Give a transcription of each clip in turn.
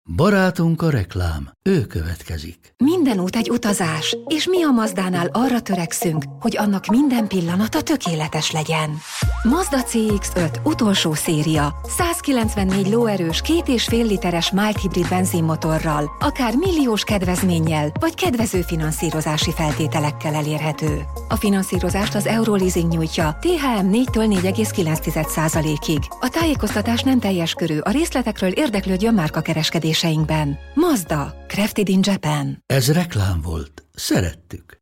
Barátunk a reklám, ő következik. Minden út egy utazás, és mi a Mazdánál arra törekszünk, hogy annak minden pillanata tökéletes legyen. Mazda CX-5 utolsó széria, 194 lóerős 2,5 literes mild hibrid benzinmotorral, akár milliós kedvezménnyel, vagy kedvező finanszírozási feltételekkel elérhető. A finanszírozást az Euroleasing nyújtja, THM 4-től 4,9%-ig. A tájékoztatás nem teljes körű, a részletekről érdeklődjön márkakereskedéseinkben. Mazda, crafted in Japan. Ez reklám volt. Szerettük.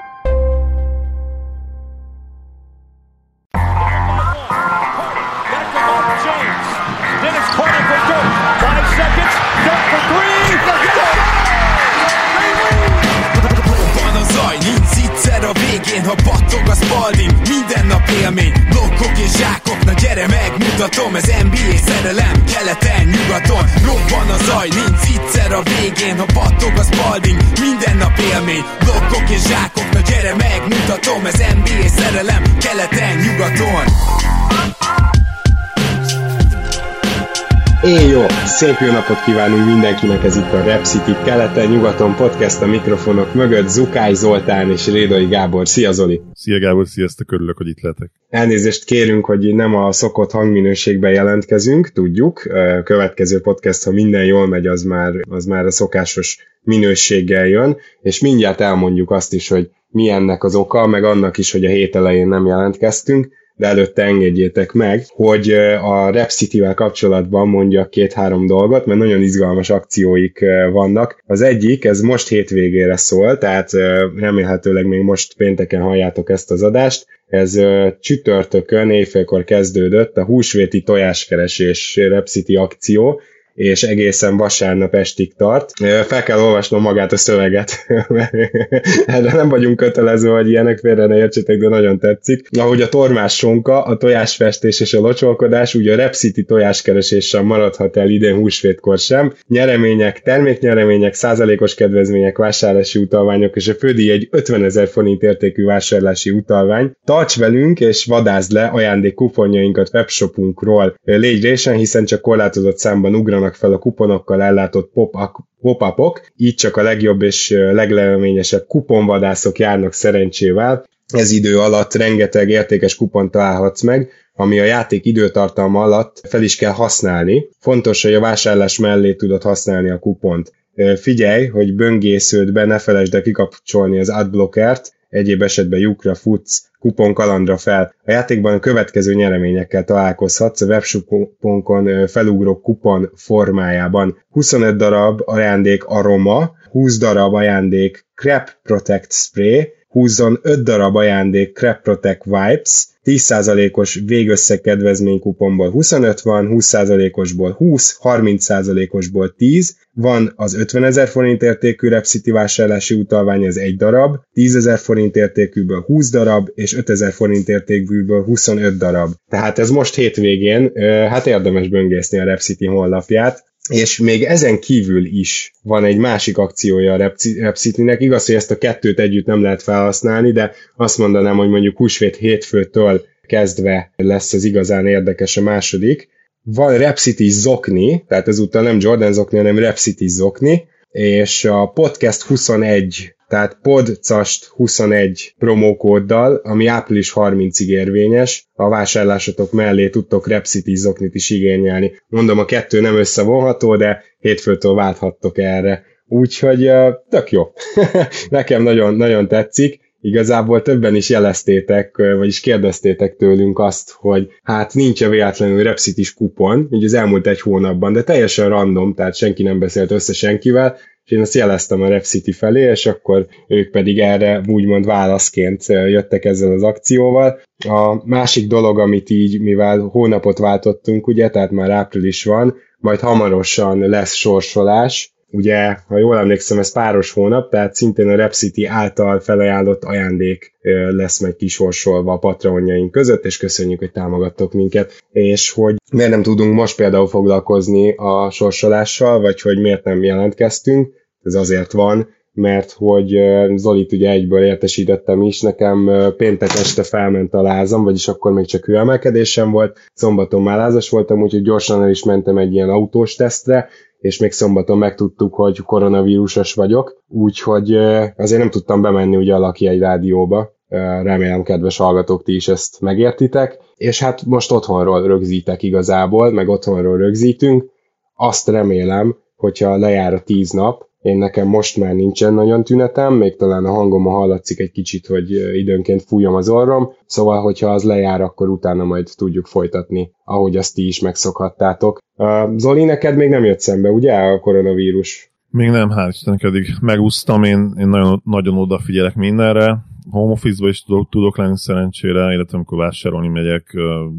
A végén, ha battog a Spalding, minden nap élmény, blokkok és zsákok, na gyere megmutatom, ez NBA szerelem, keleten, nyugaton, robban a zaj, nincs egyszer a végén, ha battog a Spalding, minden nap élmény, blokkok és zsákok, na gyere megmutatom, ez NBA szerelem, keleten, nyugaton. Jó, szép jó napot kívánunk mindenkinek, ez itt a Rep City keleten-nyugaton podcast a mikrofonok mögött, Zukály Zoltán és Rédai Gábor. Szia Zoli! Szia Gábor, sziasztok, örülök, hogy itt lehetek. Elnézést kérünk, hogy nem a szokott hangminőségben jelentkezünk, tudjuk. Következő podcast, ha minden jól megy, az már a szokásos minőséggel jön, és mindjárt elmondjuk azt is, hogy mi ennek az oka, meg annak is, hogy a hét elején nem jelentkeztünk, de előtte engedjétek meg, hogy a Rep City-vel kapcsolatban mondjak 2-3 dolgot, mert nagyon izgalmas akcióik vannak. Az egyik, ez most hétvégére szól, tehát remélhetőleg még most pénteken halljátok ezt az adást. Ez csütörtökön éjfélkor kezdődött a húsvéti tojáskeresés Rep City akció, és egészen vasárnap estig tart. Fel kell olvasnom magát a szöveget, erre nem vagyunk kötelező, hogy ilyenek, félre ne értsétek, de nagyon tetszik. Ahogy a tormás sonka, a tojásfestés és a locsolkodás, ugye a Rep City tojáskereséssel maradhat el idén húsvétkor sem. Nyeremények, terméknyeremények, százalékos kedvezmények, vásárlási utalványok, és a fődíj egy 50 000 forint értékű vásárlási utalvány. Tarts velünk, és vadázd le ajándék kuponjainkat webshopunkról. Légy résen, hiszen csak korlátozott számban ugranak fel a kuponokkal ellátott pop-upok, így csak a legjobb és legleményesebb kuponvadászok járnak szerencsével. Ez idő alatt rengeteg értékes kupont találhatsz meg, ami a játék időtartalma alatt fel is kell használni. Fontos, hogy a vásárlás mellé tudod használni a kupont. Figyelj, hogy böngésződbe ne felejtsd el kikapcsolni az adblockert, egyéb esetben lyukra futsz, kupon kalandra fel. A játékban a következő nyereményekkel találkozhatsz a webshopunkon felugró kupon formájában. 25 darab ajándék aroma, 20 darab ajándék Crep Protect Spray, 25 darab ajándék Crep Protect Wipes, 10%-os végösszeg kedvezménykuponból 25 van, 20%-osból 20, 30%-osból 10, van az 50 000 forint értékű Rep City vásárlási utalvány, ez 1 darab, 10 000 forint értékűből 20 darab, és 5 000 forint értékűből 25 darab. Tehát ez most hétvégén, hát érdemes böngészni a Rep City honlapját, és még ezen kívül is van egy másik akciója a Rep City-nek. Igaz, hogy ezt a kettőt együtt nem lehet felhasználni, de azt mondanám, hogy mondjuk húsvét hétfőtől kezdve lesz az igazán érdekes a második. Van Rep City zokni, tehát ezúttal nem Jordan zokni, hanem Rep City zokni, és a podcast 21, tehát podcast 21 promókóddal, ami április 30-ig érvényes, a vásárlásotok mellé tudtok Rep City zoknit is igényelni. Mondom, a kettő nem összevonható, de hétfőtől válthattok erre. Úgyhogy tök jó. Nekem nagyon, nagyon tetszik. Igazából többen is jeleztétek, vagyis kérdeztétek tőlünk azt, hogy hát nincs-e véletlenül Rep City-s kupon, így az elmúlt egy hónapban, de teljesen random, tehát senki nem beszélt össze senkivel, és én azt jeleztem a Rep City felé, és akkor ők pedig erre úgymond válaszként jöttek ezzel az akcióval. A másik dolog, amit így, mivel hónapot váltottunk, ugye, tehát már április van, majd hamarosan lesz sorsolás. Ugye, ha jól emlékszem, ez páros hónap, tehát szintén a Rep City által felajánlott ajándék lesz meg kisorsolva a patronjaink között, és köszönjük, hogy támogattok minket. És hogy miért nem tudunk most például foglalkozni a sorsolással, vagy hogy miért nem jelentkeztünk, ez azért van, mert hogy Zolit ugye egyből értesítettem is, nekem péntek este felment a lázam, vagyis akkor még csak hőemelkedésem volt, szombaton már lázas voltam, úgyhogy gyorsan el is mentem egy ilyen autós tesztre, és még szombaton megtudtuk, hogy koronavírusos vagyok, úgyhogy azért nem tudtam bemenni ugye a Lakjegy rádióba. Remélem, kedves hallgatók, ti is ezt megértitek, és hát most otthonról rögzítek igazából, meg otthonról rögzítünk. Azt remélem, hogyha lejár a 10 nap, én nekem most már nincsen nagyon tünetem, még talán a hangomon hallatszik egy kicsit, hogy időnként fújom az orrom, szóval, hogyha az lejár, akkor utána majd tudjuk folytatni, ahogy azt ti is megszokhattátok. Zoli, neked még nem jött szembe, ugye, a koronavírus? Még nem, hál' Istennek, eddig megúsztam, én nagyon, nagyon odafigyelek mindenre. Home office-ba is tudok lenni szerencsére, illetve amikor vásárolni megyek,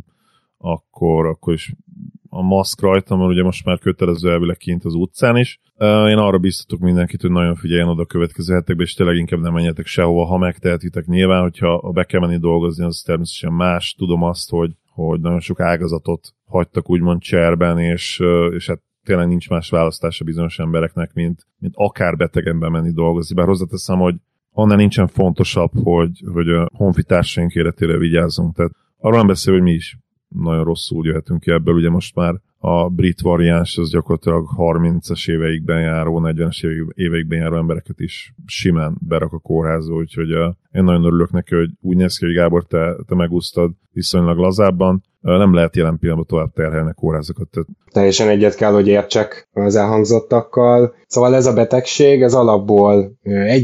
akkor is a maszk rajtam, mert ugye most már kötelező elvileg kint az utcán is. Én arra biztatok mindenkit, hogy nagyon figyeljen oda a következő hetekben, és tényleg inkább nem menjetek sehova, ha megtehetitek. Nyilván, hogyha be kell menni dolgozni, az természetesen más. Tudom azt, hogy nagyon sok ágazatot hagytak úgymond cserben, és hát tényleg nincs más választása bizonyos embereknek, mint akár betegen bemenni dolgozni. Bár hozzáteszem, hogy annál nincsen fontosabb, hogy a honfitársaink életére vigyázzunk. Tehát arról nem beszél, hogy mi is nagyon rosszul jöhetünk ki ebből. Ugye most már a brit variáns az gyakorlatilag 30-as éveikben járó, 40-es éveikben járó embereket is simán berak a kórházba, úgyhogy én nagyon örülök neki, hogy úgy néz ki, hogy Gábor, te megúsztad viszonylag lazábban. Nem lehet jelen pillanatban tovább terhelni a kórházakat. Teljesen egyet kell, hogy értsek az elhangzottakkal. Szóval ez a betegség, ez alapból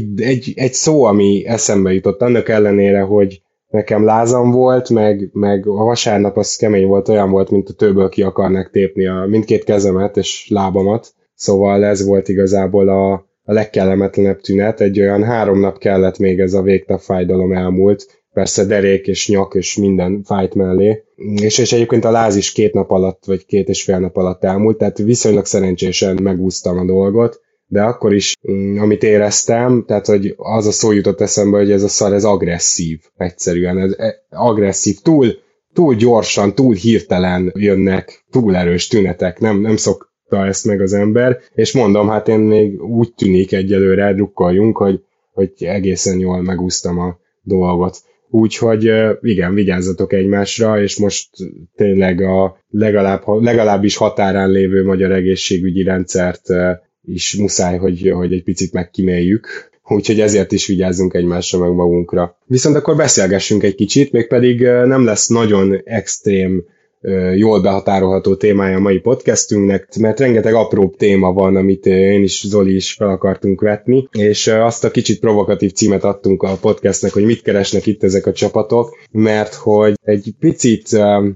egy szó, ami eszembe jutott, annak ellenére, hogy nekem lázam volt, meg a vasárnap az kemény volt, olyan volt, mint a tőből ki akarnak tépni mindkét kezemet és lábamat. Szóval ez volt igazából a legkellemetlenebb tünet. Egy olyan 3 nap kellett, még ez a végtag fájdalom elmúlt. Persze derék és nyak és minden fájt mellé. És egyébként a láz is 2 nap alatt, vagy 2,5 nap alatt elmúlt, tehát viszonylag szerencsésen megúsztam a dolgot. De akkor is, amit éreztem, tehát hogy az a szó jutott eszembe, hogy ez a szar, ez agresszív egyszerűen, ez agresszív, túl gyorsan, túl hirtelen jönnek, túl erős tünetek, nem szokta ezt meg az ember, és mondom, hát én még úgy tűnik egyelőre, drukkoljunk, hogy egészen jól megúsztam a dolgot. Úgyhogy igen, vigyázzatok egymásra, és most tényleg a legalábbis határán lévő magyar egészségügyi rendszert is muszáj, hogy egy picit megkíméljük, úgyhogy ezért is vigyázzunk egymásra meg magunkra. Viszont akkor beszélgessünk egy kicsit, mégpedig nem lesz nagyon extrém, jól behatárolható témája a mai podcastünknek, mert rengeteg apróbb téma van, amit én is, Zoli is fel akartunk vetni, és azt a kicsit provokatív címet adtunk a podcastnek, hogy mit keresnek itt ezek a csapatok, mert hogy egy picit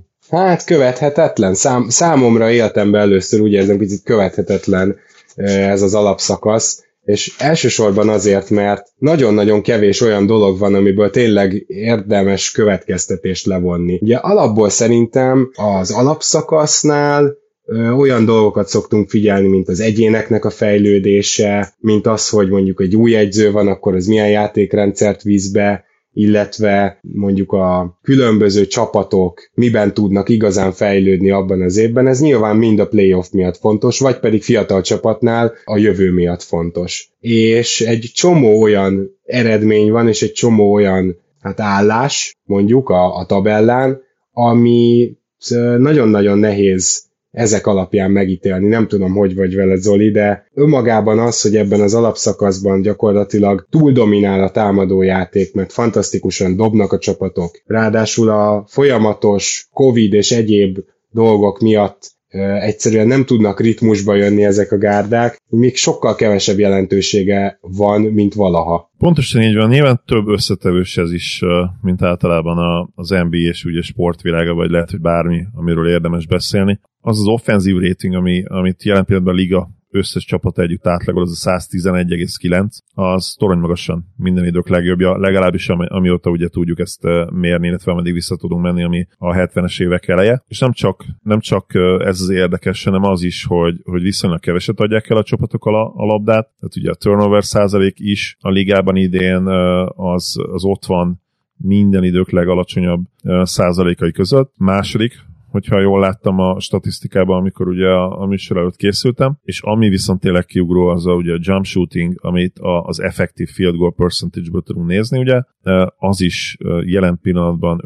követhetetlen, számomra életemben először úgy érzem, picit követhetetlen ez az alapszakasz, és elsősorban azért, mert nagyon-nagyon kevés olyan dolog van, amiből tényleg érdemes következtetést levonni. Ugye alapból szerintem az alapszakasznál olyan dolgokat szoktunk figyelni, mint az egyéneknek a fejlődése, mint az, hogy mondjuk egy új edző van, akkor az milyen játékrendszert visz be, illetve mondjuk a különböző csapatok miben tudnak igazán fejlődni abban az évben, ez nyilván mind a playoff miatt fontos, vagy pedig fiatal csapatnál a jövő miatt fontos. És egy csomó olyan eredmény van, és egy csomó olyan állás, mondjuk a tabellán, ami nagyon-nagyon nehéz ezek alapján megítélni. Nem tudom, hogy vagy vele, Zoli, de önmagában az, hogy ebben az alapszakaszban gyakorlatilag túl dominál a támadójáték, mert fantasztikusan dobnak a csapatok. Ráadásul a folyamatos Covid és egyéb dolgok miatt egyszerűen nem tudnak ritmusba jönni ezek a gárdák, még sokkal kevesebb jelentősége van, mint valaha. Pontosan így van, nyilván több összetevős ez is, mint általában az NBA és ugye sportvilága, vagy lehet, hogy bármi, amiről érdemes beszélni. Az az offenzív rating, amit jelen pillanatban a liga összes csapata együtt átlagol, az a 111,9, az torony magasan minden idők legjobbja, legalábbis amióta ugye tudjuk ezt mérni, illetve ameddig vissza tudunk menni, ami a 70-es évek eleje. És nem csak ez az érdekes, hanem az is, hogy viszonylag keveset adják el a csapatok a labdát, tehát ugye a turnover százalék is a ligában idén az ott van minden idők legalacsonyabb százalékai között. Második hogyha jól láttam a statisztikában, amikor ugye a műsor előtt készültem, és ami viszont tényleg kiugró, az ugye a jump shooting, amit az effective field goal percentage-ből tudunk nézni, ugye, az is jelen pillanatban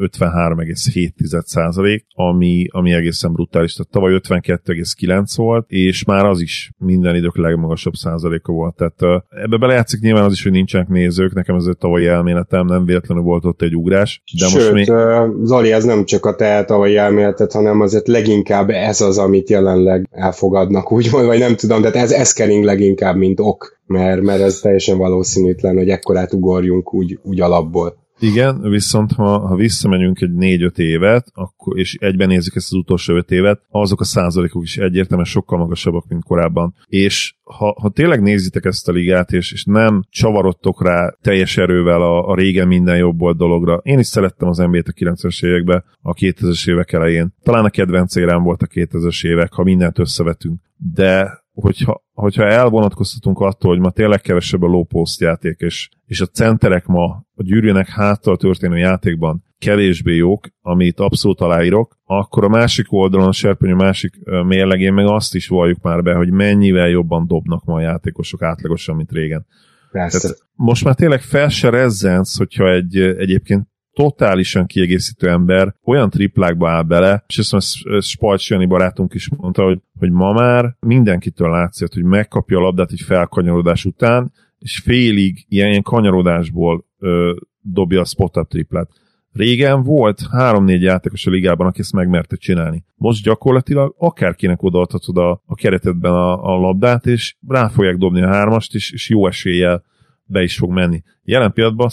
53,7%, ami egészen brutális. Tehát tavaly 52,9 volt, és már az is minden idők legmagasabb százaléka volt. Tehát ebbe belejátszik nyilván az is, hogy nincsenek nézők, nekem ez egy tavalyi elméletem, nem véletlenül volt ott egy ugrás. De sőt, most Zoli, ez nem csak a te tavalyi elméleted, hanem azért leginkább ez az, amit jelenleg elfogadnak, úgymond, vagy nem tudom, de ez kering leginkább, mint ok, mert ez teljesen valószínűtlen, hogy ekkorát ugorjunk úgy alapból. Igen, viszont ha visszamegyünk egy 4-5 évet, akkor, és egyben nézzük ezt az utolsó 5 évet, azok a százalékok is egyértelműen sokkal magasabbak, mint korábban. És ha tényleg nézitek ezt a ligát, és nem csavarodtok rá teljes erővel a régen minden jobb volt dologra. Én is szerettem az NBA-t a 90-es években, a 2000-es évek elején. Talán a kedvenc érám volt a 2000-es évek, ha mindent összevetünk. De hogyha elvonatkoztatunk attól, hogy ma tényleg kevesebb a low post játék, és a centerek ma a gyűrűnek háttal történő játékban kevésbé jók, amit abszolút aláírok, akkor a másik oldalon, a serpenyő másik mérlegén meg azt is valljuk már be, hogy mennyivel jobban dobnak ma a játékosok átlagosan, mint régen. Tehát most már tényleg fel se rezzensz, hogyha egyébként totálisan kiegészítő ember olyan triplákba áll bele, és ezt Spalcs Jani barátunk is mondta, hogy ma már mindenkitől látszik, hogy megkapja a labdát egy felkanyarodás után, és félig ilyen kanyarodásból dobja a spot-up triplát. Régen volt 3-4 játékos a ligában, aki ezt megmerte csinálni. Most gyakorlatilag akárkinek odaadhatod a keretedben a labdát, és rá fogják dobni a 3-ast, és jó eséllyel be is fog menni. Jelen pillanatban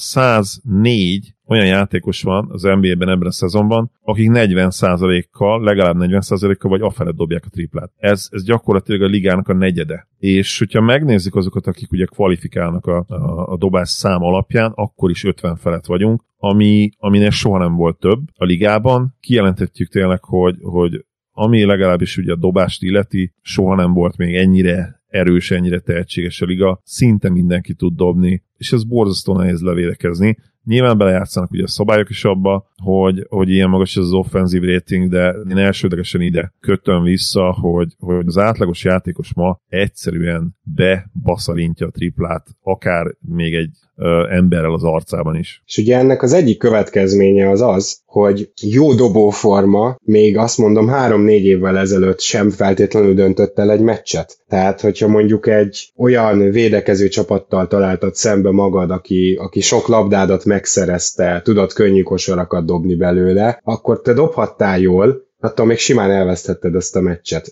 104 olyan játékos van az NBA-ben ebben a szezonban, akik 40%-kal, legalább 40%-kal vagy afelett dobják a triplát. Ez gyakorlatilag a ligának a negyede. És hogyha megnézzük azokat, akik ugye kvalifikálnak a dobás szám alapján, akkor is 50 felett vagyunk, aminek soha nem volt több a ligában. Kijelentettük tényleg, hogy ami legalábbis ugye a dobást illeti, soha nem volt még ennyire erős, ennyire tehetséges a liga, szinte mindenki tud dobni, és ez borzasztó nehéz levédekezni. Nyilván belejátszanak ugye a szabályok is abba, hogy ilyen magas az offenzív rating, de én elsődlegesen ide kötöm vissza, hogy az átlagos játékos ma egyszerűen bebaszalintja a triplát, akár még egy emberrel az arcában is. És ugye ennek az egyik következménye az, hogy jó dobóforma még azt mondom 3-4 évvel ezelőtt sem feltétlenül döntött el egy meccset. Tehát, hogyha mondjuk egy olyan védekező csapattal találtad szembe magad, aki sok labdádat megszerezte, tudod könnyű kosarakat dobni belőle, akkor te dobhattál jól, attól még simán elvesztetted ezt a meccset.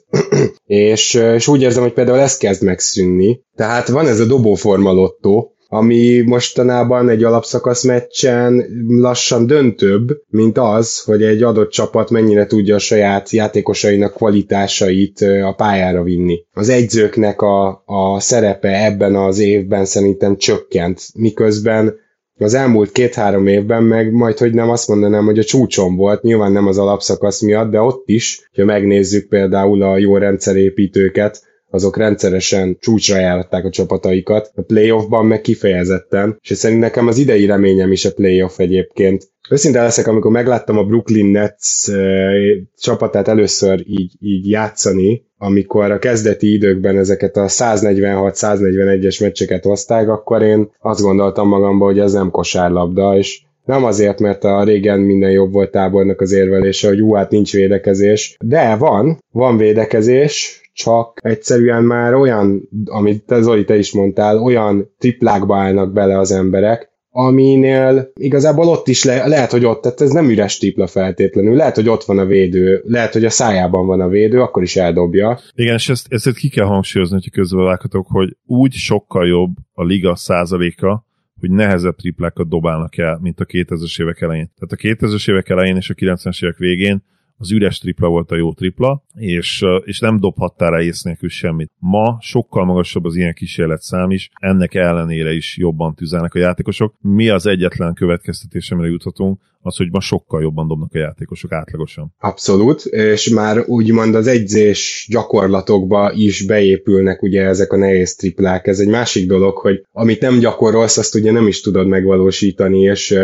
és úgy érzem, hogy például ez kezd megszűnni. Tehát van ez a dobóforma lottó, ami mostanában egy alapszakasz meccsen lassan döntőbb, mint az, hogy egy adott csapat mennyire tudja a saját játékosainak kvalitásait a pályára vinni. Az edzőknek a szerepe ebben az évben szerintem csökkent, miközben az elmúlt 2-3 évben meg majdhogy nem azt mondanám, hogy a csúcson volt, nyilván nem az alapszakasz miatt, de ott is, ha megnézzük például a jó rendszerépítőket, azok rendszeresen csúcsra járatták a csapataikat, a playoffban meg kifejezetten, és szerint nekem az idei reményem is a playoff egyébként. Őszinte leszek, amikor megláttam a Brooklyn Nets csapatát először így játszani, amikor a kezdeti időkben ezeket a 146-141-es meccseket hozták, akkor én azt gondoltam magamban, hogy ez nem kosárlabda, és nem azért, mert a régen minden jobb volt tábornak az érvelése, hogy hát nincs védekezés, de van védekezés, csak egyszerűen már olyan, amit Zoli, te is mondtál, olyan triplákba állnak bele az emberek, aminél igazából ott is lehet, hogy ott, tehát ez nem üres tripla feltétlenül, lehet, hogy ott van a védő, lehet, hogy a szájában van a védő, akkor is eldobja. Igen, és ezt ki kell hangsúlyozni, hogy közben vághatok, hogy úgy sokkal jobb a liga százaléka, hogy nehezebb triplákat dobálnak el, mint a 2000-es évek elején. Tehát a 2000-es évek elején és a 90-es évek végén az üres tripla volt a jó tripla, és nem dobhattál rá ész nélkül semmit. Ma sokkal magasabb az ilyen kísérletszám is, ennek ellenére is jobban tüzelnek a játékosok. Mi az egyetlen következtetés, amire juthatunk, az, hogy ma sokkal jobban dobnak a játékosok átlagosan. Abszolút, és már úgymond az edzés gyakorlatokba is beépülnek ugye ezek a nehéz triplák. Ez egy másik dolog, hogy amit nem gyakorolsz, azt ugye nem is tudod megvalósítani, és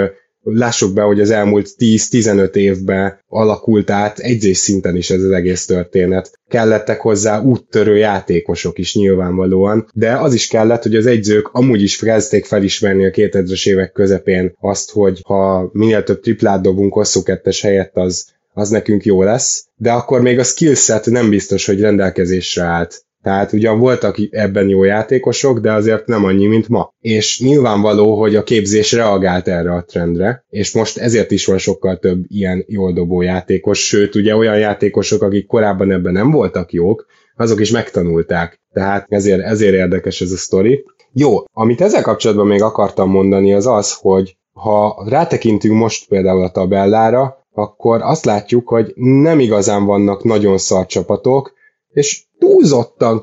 lássuk be, hogy az elmúlt 10-15 évben alakult át edzés szinten is ez az egész történet. Kellettek hozzá úttörő játékosok is nyilvánvalóan, de az is kellett, hogy az edzők amúgy is kezdték felismerni a 2000-es évek közepén azt, hogy ha minél több triplát dobunk hosszú kettes helyett, az nekünk jó lesz, de akkor még a skillset nem biztos, hogy rendelkezésre állt. Tehát ugyan voltak ebben jó játékosok, de azért nem annyi, mint ma. És nyilvánvaló, hogy a képzés reagált erre a trendre, és most ezért is van sokkal több ilyen jól dobó játékos, sőt, ugye olyan játékosok, akik korábban ebben nem voltak jók, azok is megtanulták. Tehát ezért érdekes ez a sztori. Jó, amit ezzel kapcsolatban még akartam mondani, az az, hogy ha rátekintünk most például a tabellára, akkor azt látjuk, hogy nem igazán vannak nagyon szar csapatok, és túlzottan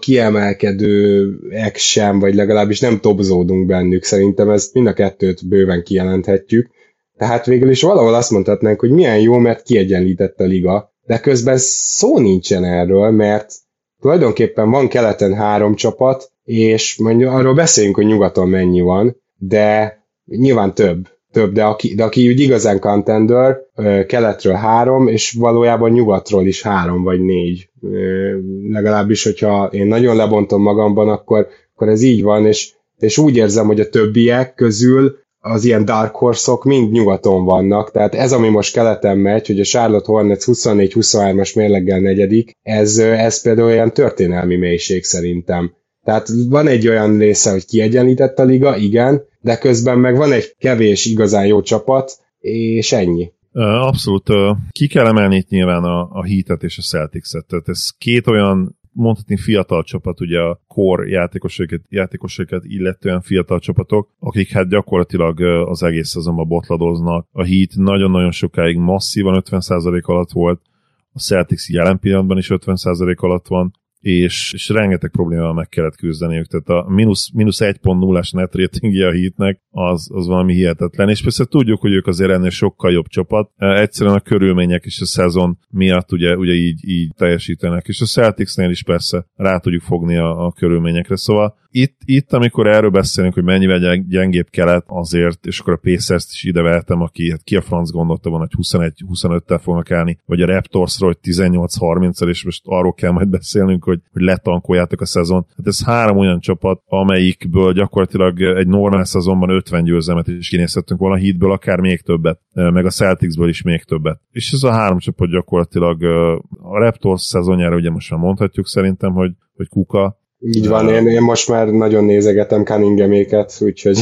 kiemelkedőek sem, vagy legalábbis nem topzódunk bennük. Szerintem ezt mind a kettőt bőven kijelenthetjük. Tehát végül is valahol azt mondhatnánk, hogy milyen jó, mert kiegyenlített a liga, de közben szó nincsen erről, mert tulajdonképpen van keleten 3 csapat, és mondjuk arról beszéljünk, hogy nyugaton mennyi van, de nyilván több, de aki úgy igazán contender, keletről 3, és valójában nyugatról is 3 vagy 4. Legalábbis, hogyha én nagyon lebontom magamban, akkor ez így van, és úgy érzem, hogy a többiek közül az ilyen dark horse-ok mind nyugaton vannak, tehát ez, ami most keleten megy, hogy a Charlotte Hornets 24-23-as mérleggel 4, ez például olyan történelmi mélység szerintem. Tehát van egy olyan része, hogy kiegyenlített a liga, igen, de közben meg van egy kevés igazán jó csapat, és ennyi. Abszolút. Ki kell emelni itt nyilván a Heat-et és a Celtics-et. Tehát ez két olyan, mondhatni fiatal csapat, ugye a core játékosokat illetően fiatal csapatok, akik hát gyakorlatilag az egész szezonban botladoznak. A Heat nagyon-nagyon sokáig masszívan 50% alatt volt, a Celtics jelen pillanatban is 50% alatt van, és rengeteg problémával meg kellett küzdeniük, tehát a mínusz 1.0-as net ratingje a Heatnek az valami hihetetlen, és persze tudjuk, hogy ők azért ennél sokkal jobb csapat, egyszerűen a körülmények és a szezon miatt ugye így teljesítenek, és a Celticsnél is persze rá tudjuk fogni a körülményekre, szóval itt, amikor erről beszélünk, hogy mennyivel gyengébb kelet azért, és akkor a Pacers-t is ide vehetem, aki hát ki a franc gondolta van, hogy 21-25-tel fognak állni, vagy a Raptorsról, hogy 18-30-al, és most arról kell majd beszélnünk, hogy letankoljátok a szezon. Hát ez 3 olyan csapat, amelyikből gyakorlatilag egy normál szezonban 50 győzelmet is kinézhettünk volna, a Heatből akár még többet, meg a Celticsből is még többet. És ez a 3 csapat gyakorlatilag a Raptors szezonjára ugye most már mondhatjuk szerintem, hogy kuka. Így van, én most már nagyon nézegetem Cunningham-éket, úgyhogy...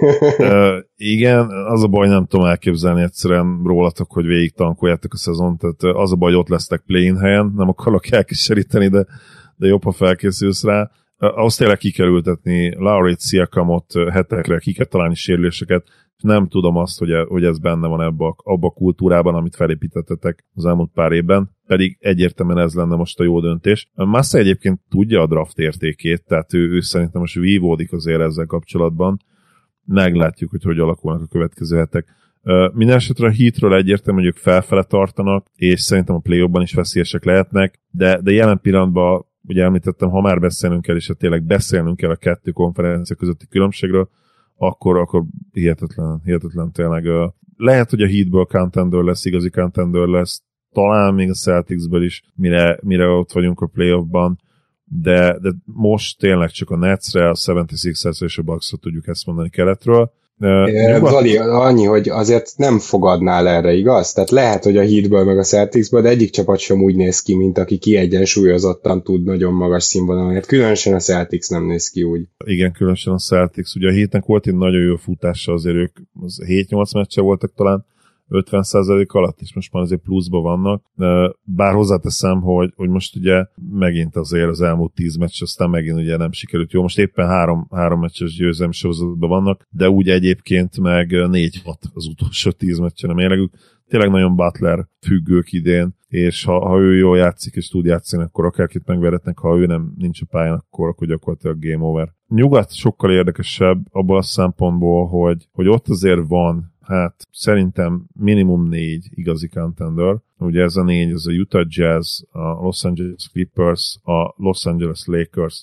Igen, az a baj, nem tudom elképzelni egyszerűen rólatok, hogy végig tankoljátok a szezon, tehát az a baj, hogy ott lesztek play-in helyen, nem akarok elkíséríteni, de jobb, ha felkészülsz rá. Ahhoz tényleg ki kell ültetni Laurit, Siakamot hetekre, ki kell találni sérüléseket, nem tudom azt, hogy ez benne van abba a kultúrában, amit felépítettetek az elmúlt pár évben, pedig egyértelműen ez lenne most a jó döntés. Massa egyébként tudja a draft értékét, tehát ő szerintem most vívódik azért ezzel kapcsolatban. Meglátjuk, hogy alakulnak a következő hetek. Minden esetre a Heatről egyértelmű, hogy ők felfele tartanak, és szerintem a play-offban is veszélyesek lehetnek, de jelen pillanatban, ugye említettem, ha már beszélnünk kell, és ha tényleg beszélnünk kell a 2 konferencia közötti különbségről, akkor hihetetlen tényleg. Lehet, hogy a Heatből contender lesz, igazi contender lesz, talán még a Celticsből is, mire ott vagyunk a playoffban, de most tényleg csak a Netsre, a 76ers és a Bucksra tudjuk ezt mondani keletről. Zoli, annyi, hogy azért nem fogadnál erre, igaz? Tehát lehet, hogy a Heatből meg a Celticsből, de egyik csapat sem úgy néz ki, mint aki kiegyensúlyozottan tud nagyon magas színvonalon. Hát különösen a Celtics nem néz ki úgy. Igen, különösen a Celtics. Ugye a Heatnek volt egy nagyon jó futása, azért ők 7-8 meccse voltak talán 50% alatt, és most már azért pluszban vannak. Bár hozzáteszem, hogy most ugye megint azért az elmúlt 10 meccs, aztán megint ugye nem sikerült. Jó, most éppen 3 meccses győzelmi sorozatban vannak, de úgy egyébként meg 4-6 az utolsó 10 meccsen a mérlegük. Tényleg nagyon Butler függők idén, és ha ő jól játszik és tud játszani, akkor akárkit megveretnek, ha ő nincs a pályán, akkor gyakorlatilag game over. Nyugat sokkal érdekesebb abban a szempontból, hogy ott azért van, hát szerintem minimum 4 igazi contender. Ugye ez a 4, ez a Utah Jazz, a Los Angeles Clippers, a Los Angeles Lakers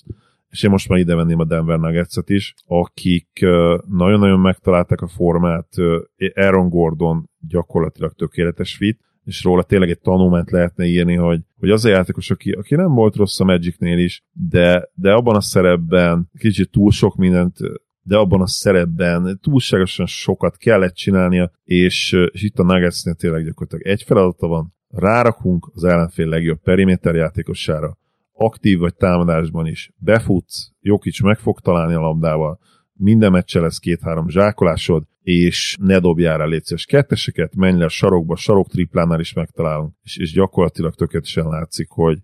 és én most már ide venném a Denver Nuggets-et is, akik nagyon-nagyon megtalálták a formát. Aaron Gordon gyakorlatilag tökéletes fit, és róla tényleg egy tanulmányt lehetne írni, hogy az a játékos, aki nem volt rossz a Magicnél is, de abban a szerepben kicsit túl sok mindent, de abban a szerepben túlságosan sokat kellett csinálnia, és itt a Nuggetsnél tényleg gyakorlatilag egy feladata van, rárakunk az ellenfél legjobb periméter játékosára, aktív vagy támadásban is, befutsz, Jokic meg fog találni a labdával, minden meccsen lesz 2-3 zsákolásod, és ne dobjál rá létszés ketteseket, menj le a sarokba, sarok triplánál is megtalálunk, és gyakorlatilag tökéletesen látszik,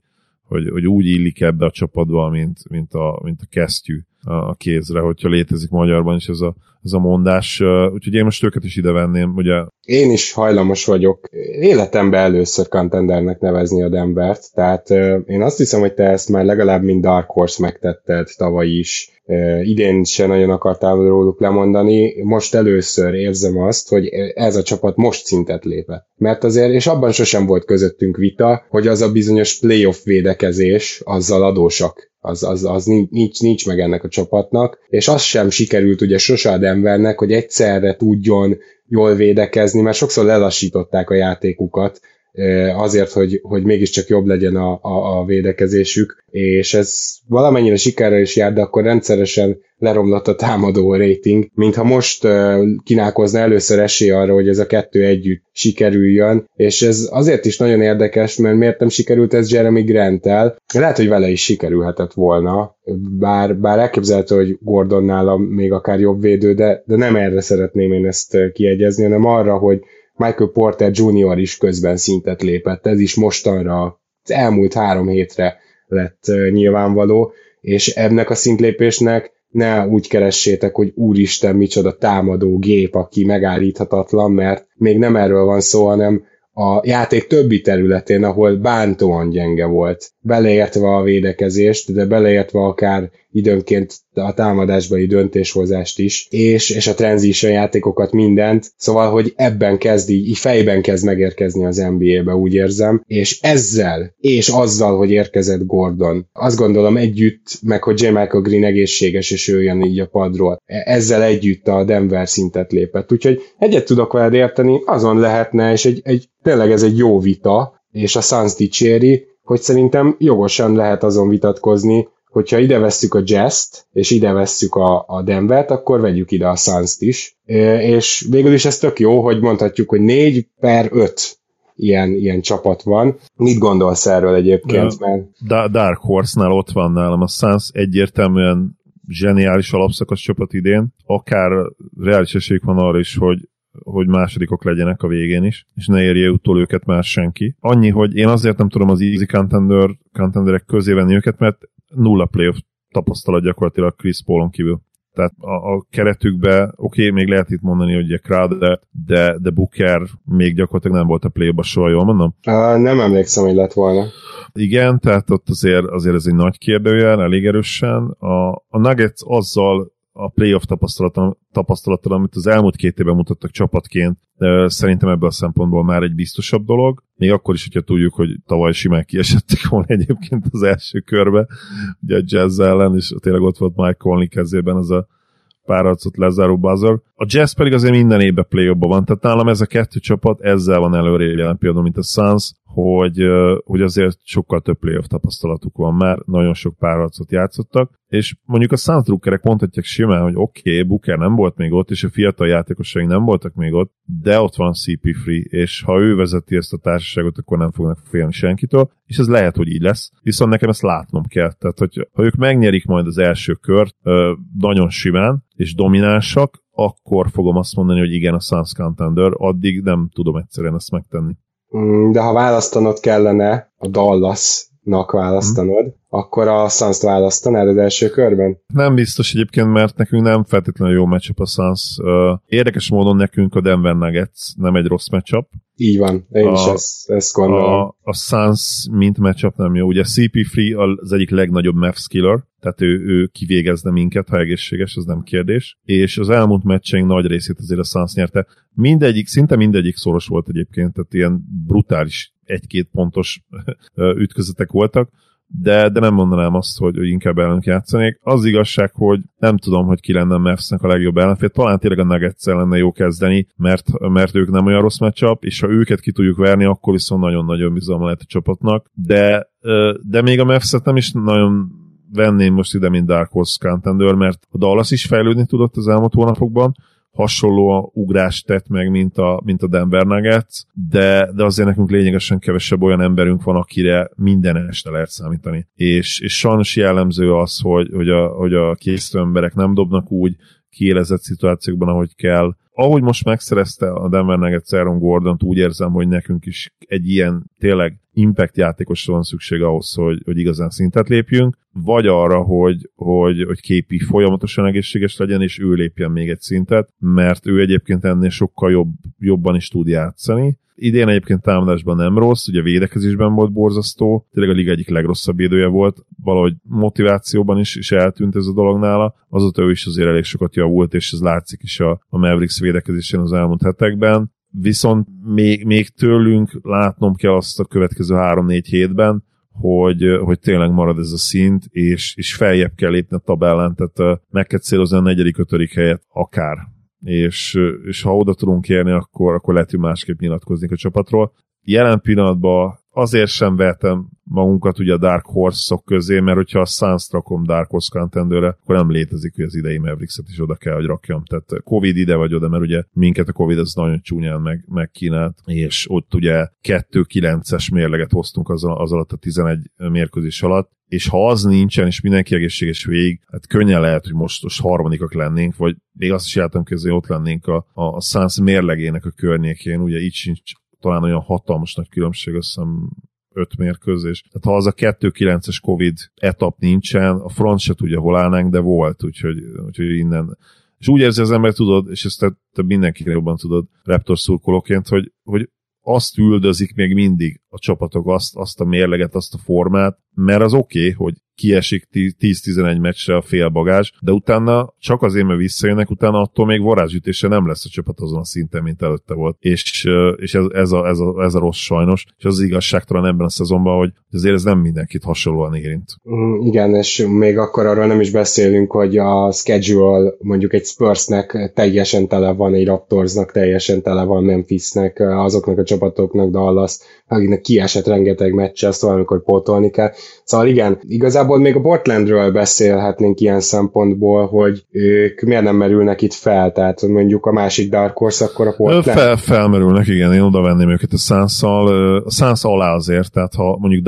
hogy úgy illik ebbe a csapatba, mint a kesztyű a kézre, hogyha létezik magyarban is ez a mondás. Úgyhogy én most őket is ide venném, ugye. Én is hajlamos vagyok életemben először contendernek nevezni a Denvert, tehát én azt hiszem, hogy te ezt már legalább mint Dark Horse megtetted tavaly is. Idén se nagyon akartál róluk lemondani, most először érzem azt, hogy ez a csapat most szintet lépett. Mert azért, és abban sosem volt közöttünk vita, hogy az a bizonyos playoff védekezés, azzal adósak. Az nincs meg ennek a csapatnak, és az sem sikerült ugye sose a Denvernek, hogy egyszerre tudjon jól védekezni, mert sokszor lelassították a játékukat azért, hogy mégiscsak jobb legyen a védekezésük, és ez valamennyire sikerrel is jár, de akkor rendszeresen leromlott a támadó rating, mintha most kínálkozna először esély arra, hogy ez a kettő együtt sikerüljön, és ez azért is nagyon érdekes, mert miért nem sikerült ez Jeremy Grant-tel? Lehet, hogy vele is sikerülhetett volna, bár elképzelhető, hogy Gordonnál még akár jobb védő, de nem erre szeretném én ezt kiegyezni, hanem arra, hogy Michael Porter Jr. is közben szintet lépett, ez is mostanra, az elmúlt 3 hétre lett nyilvánvaló, és ennek a szintlépésnek ne úgy keressétek, hogy úristen, micsoda támadó gép, aki megállíthatatlan, mert még nem erről van szó, hanem a játék többi területén, ahol bántóan gyenge volt, beleértve a védekezést, de beleértve akár időnként a támadásbeli döntéshozást is, és a transition játékokat mindent, szóval, hogy ebben kezd így fejben kezd megérkezni az NBA-be, úgy érzem, és ezzel, és azzal, hogy érkezett Gordon, azt gondolom együtt, meg hogy J. Michael Green egészséges, és ő jön így a padról, ezzel együtt a Denver szintet lépett, úgyhogy egyet tudok veled érteni, azon lehetne, és tényleg ez egy jó vita, és a Suns dicséri, hogy szerintem jogosan lehet azon vitatkozni, hogyha ide vesszük a Jazz-t, és ide vesszük a Denvert, akkor vegyük ide a Suns-t is. És végül is ez tök jó, hogy mondhatjuk, hogy 4/5 ilyen csapat van. Mit gondolsz erről egyébként? Dark Horse-nál ott van nálam a Suns, egyértelműen zseniális alapszakasz csapat idén, akár reális esélyük van arra is, hogy másodikok legyenek a végén is, és ne érje utol őket már senki. Annyi, hogy én azért nem tudom az easy contenderek közé venni őket, mert 0 playoff tapasztalat gyakorlatilag Chris Paulon kívül. Tehát a keretükbe, még lehet itt mondani, hogy a Crowder, de Booker még gyakorlatilag nem volt a play-ba soha, jól mondom? Nem emlékszem, hogy lett volna. Igen, tehát ott azért ez egy nagy kérdőjel, elég erősen. A Nuggets azzal a playoff tapasztalattal, amit az elmúlt 2 évben mutattak csapatként, szerintem ebből a szempontból már egy biztosabb dolog. Még akkor is, hogyha tudjuk, hogy tavaly simán kiesettek volna egyébként az első körbe, ugye a Jazz ellen, és tényleg ott volt Mike Conley kezében az a párharcot lezáró buzzer. A Jazz pedig azért minden évben play-offban van, tehát nálam ez a 2 csapat ezzel van előrébb jelen például, mint a Suns, hogy azért sokkal több playoff tapasztalatuk van már, nagyon sok párharcot játszottak, és mondjuk a Suns drukkerek mondhatják simán, hogy oké, Booker nem volt még ott, és a fiatal játékosaink nem voltak még ott, de ott van CP3, és ha ő vezeti ezt a társaságot, akkor nem fognak félni senkitől, és ez lehet, hogy így lesz, viszont nekem ezt látnom kell, tehát ha ők megnyerik majd az első kört nagyon simán, és dominánsak, akkor fogom azt mondani, hogy igen, a Suns contender, addig nem tudom egyszerűen ezt megtenni. De ha választanod kellene, a Dallasnak választanod, akkor a Suns-t választanád az első körben? Nem biztos egyébként, mert nekünk nem feltétlenül jó matchup a Suns. Érdekes módon nekünk a Denver Nuggets nem egy rossz matchup. Így van, én is ezt gondolom. A Suns mint matchup nem jó. Ugye CP3 az egyik legnagyobb Mavs killer, tehát ő kivégezne minket, ha egészséges, ez nem kérdés. És az elmúlt meccseink nagy részét azért a Suns nyerte. Szinte mindegyik szoros volt egyébként, tehát ilyen brutális 1-2 pontos ütközetek voltak. de nem mondanám azt, hogy inkább ellenük játszanék. Az igazság, hogy nem tudom, hogy ki lenne a Mavsnek a legjobb ellenfél. Talán tényleg a Nuggets-el lenne jó kezdeni, mert ők nem olyan rossz matchup, és ha őket ki tudjuk verni, akkor viszont nagyon-nagyon bizalma lehet a csapatnak. De még a Mavs-et nem is nagyon venném most ide, mint Dark Horse contender, mert a Dallas is fejlődni tudott az elmúlt hónapokban, hasonló ugrást tett meg, mint a Denver Nuggets, de azért nekünk lényegesen kevesebb olyan emberünk van, akire minden este lehet számítani. És sajnos jellemző az, hogy a készítő emberek nem dobnak úgy kiélezett szituációkban, ahogy kell. Ahogy most megszerezte a Denver Nuggets Aaron Gordont, úgy érzem, hogy nekünk is egy ilyen tényleg impact játékosra van szükség ahhoz, hogy igazán szintet lépjünk, vagy arra, hogy képi folyamatosan egészséges legyen, és ő lépjen még egy szintet, mert ő egyébként ennél sokkal jobban is tud játszani. Idén egyébként támadásban nem rossz, ugye védekezésben volt borzasztó, tényleg a liga egyik legrosszabb védője volt, valahogy motivációban is eltűnt ez a dolog nála, azóta ő is azért elég sokat javult, és ez látszik is a Mavericks védekezésén az elmúlt hetekben. Viszont még tőlünk látnom kell azt a következő 3-4 hétben, hogy tényleg marad ez a szint, és feljebb kell lépni a tabellán, tehát meg kell célozni a 4.-5. helyet akár. És ha oda tudunk érni, akkor lehet, hogy másképp nyilatkozni a csapatról. Jelen pillanatban azért sem vehetem magunkat ugye a Dark Horse-ok közé, mert hogyha a Suns rakom Dark Horse contenderre, akkor nem létezik, hogy az idei Mavericks-et is oda kell, hogy rakjam. Tehát Covid ide vagy oda, mert ugye minket a Covid az nagyon csúnyán megkínált, és ott ugye 2-9-es mérleget hoztunk az alatt a 11 mérkőzés alatt, és ha az nincsen, és mindenki egészséges végig, hát könnyen lehet, hogy most harmadikak lennénk, vagy még azt is jártam közé, ott lennénk a Suns mérlegének a környékén, ugye így sincs talán olyan hatalmas nagy különbség, azt hiszem 5 mérkőzés. Tehát ha az a 2-9-es Covid etap nincsen, a front se tudja, hol állnánk, de volt, úgyhogy innen. És úgy érzi az ember, tudod, és ezt te mindenkire jobban tudod Raptors szurkolóként, hogy azt üldözik még mindig a csapatok, azt a mérleget, azt a formát, mert az oké, hogy kiesik 10-11 meccsre a félbagázs, de utána csak azért, mert visszajönnek, utána attól még varázsütése nem lesz a csapat azon a szinten, mint előtte volt. És ez a rossz sajnos, és az igazságtalan ebben a szezonban, hogy azért ez nem mindenkit hasonlóan érint. Igen, és még akkor arról nem is beszélünk, hogy a schedule mondjuk egy Spursnek teljesen tele van, egy Raptorsnak teljesen tele van, Memphisnek, azoknak a csapatoknak, Dallas, akinek kiesett rengeteg meccsel, szóval amikor pótolni kell. Szóval igen, igazából még a Portlandről beszélhetnénk ilyen szempontból, hogy ők miért nem merülnek itt fel, tehát mondjuk a másik Dark Horse, akkor a Portland. Felmerülnek, igen, én oda venném őket a Suns-szal, a Suns alá azért, tehát ha mondjuk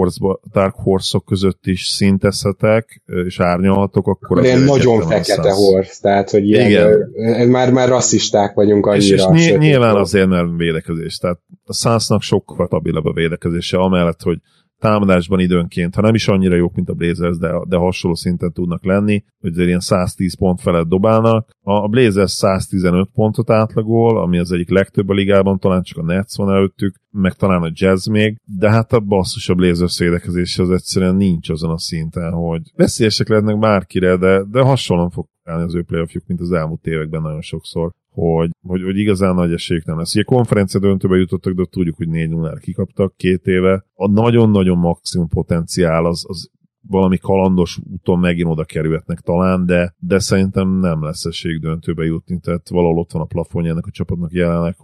Dark Horse-ok között is szintezhetek, és árnyalhatok, akkor ilyen nagyon fekete horse, tehát hogy ilyen, már rasszisták vagyunk annyira. És nyilván azért, mert védekezés, tehát a Sunsnak sokkal stabilabb a védekezése, amellett, hogy támadásban időnként, ha nem is annyira jók, mint a Blazers, de hasonló szinten tudnak lenni, hogy ilyen 110 pont felett dobálnak. A Blazers 115 pontot átlagol, ami az egyik legtöbb a ligában, talán csak a Nets van előttük, meg talán a Jazz még, de hát a basszus a Blazers védekezése az egyszerűen nincs azon a szinten, hogy veszélyesek lehetnek bárkire, de hasonlóan fog állni az ő playoffjuk, mint az elmúlt években nagyon sokszor. Hogy igazán nagy esélyük nem lesz. Ugye konferencia döntőbe jutottak, de tudjuk, hogy 4-0-ra kikaptak 2 éve. A nagyon-nagyon maximum potenciál az valami kalandos úton megint oda kerülhetnek talán, de szerintem nem lesz esélyük döntőbe jutni, tehát valahol ott van a plafonja ennek a csapatnak jelenleg,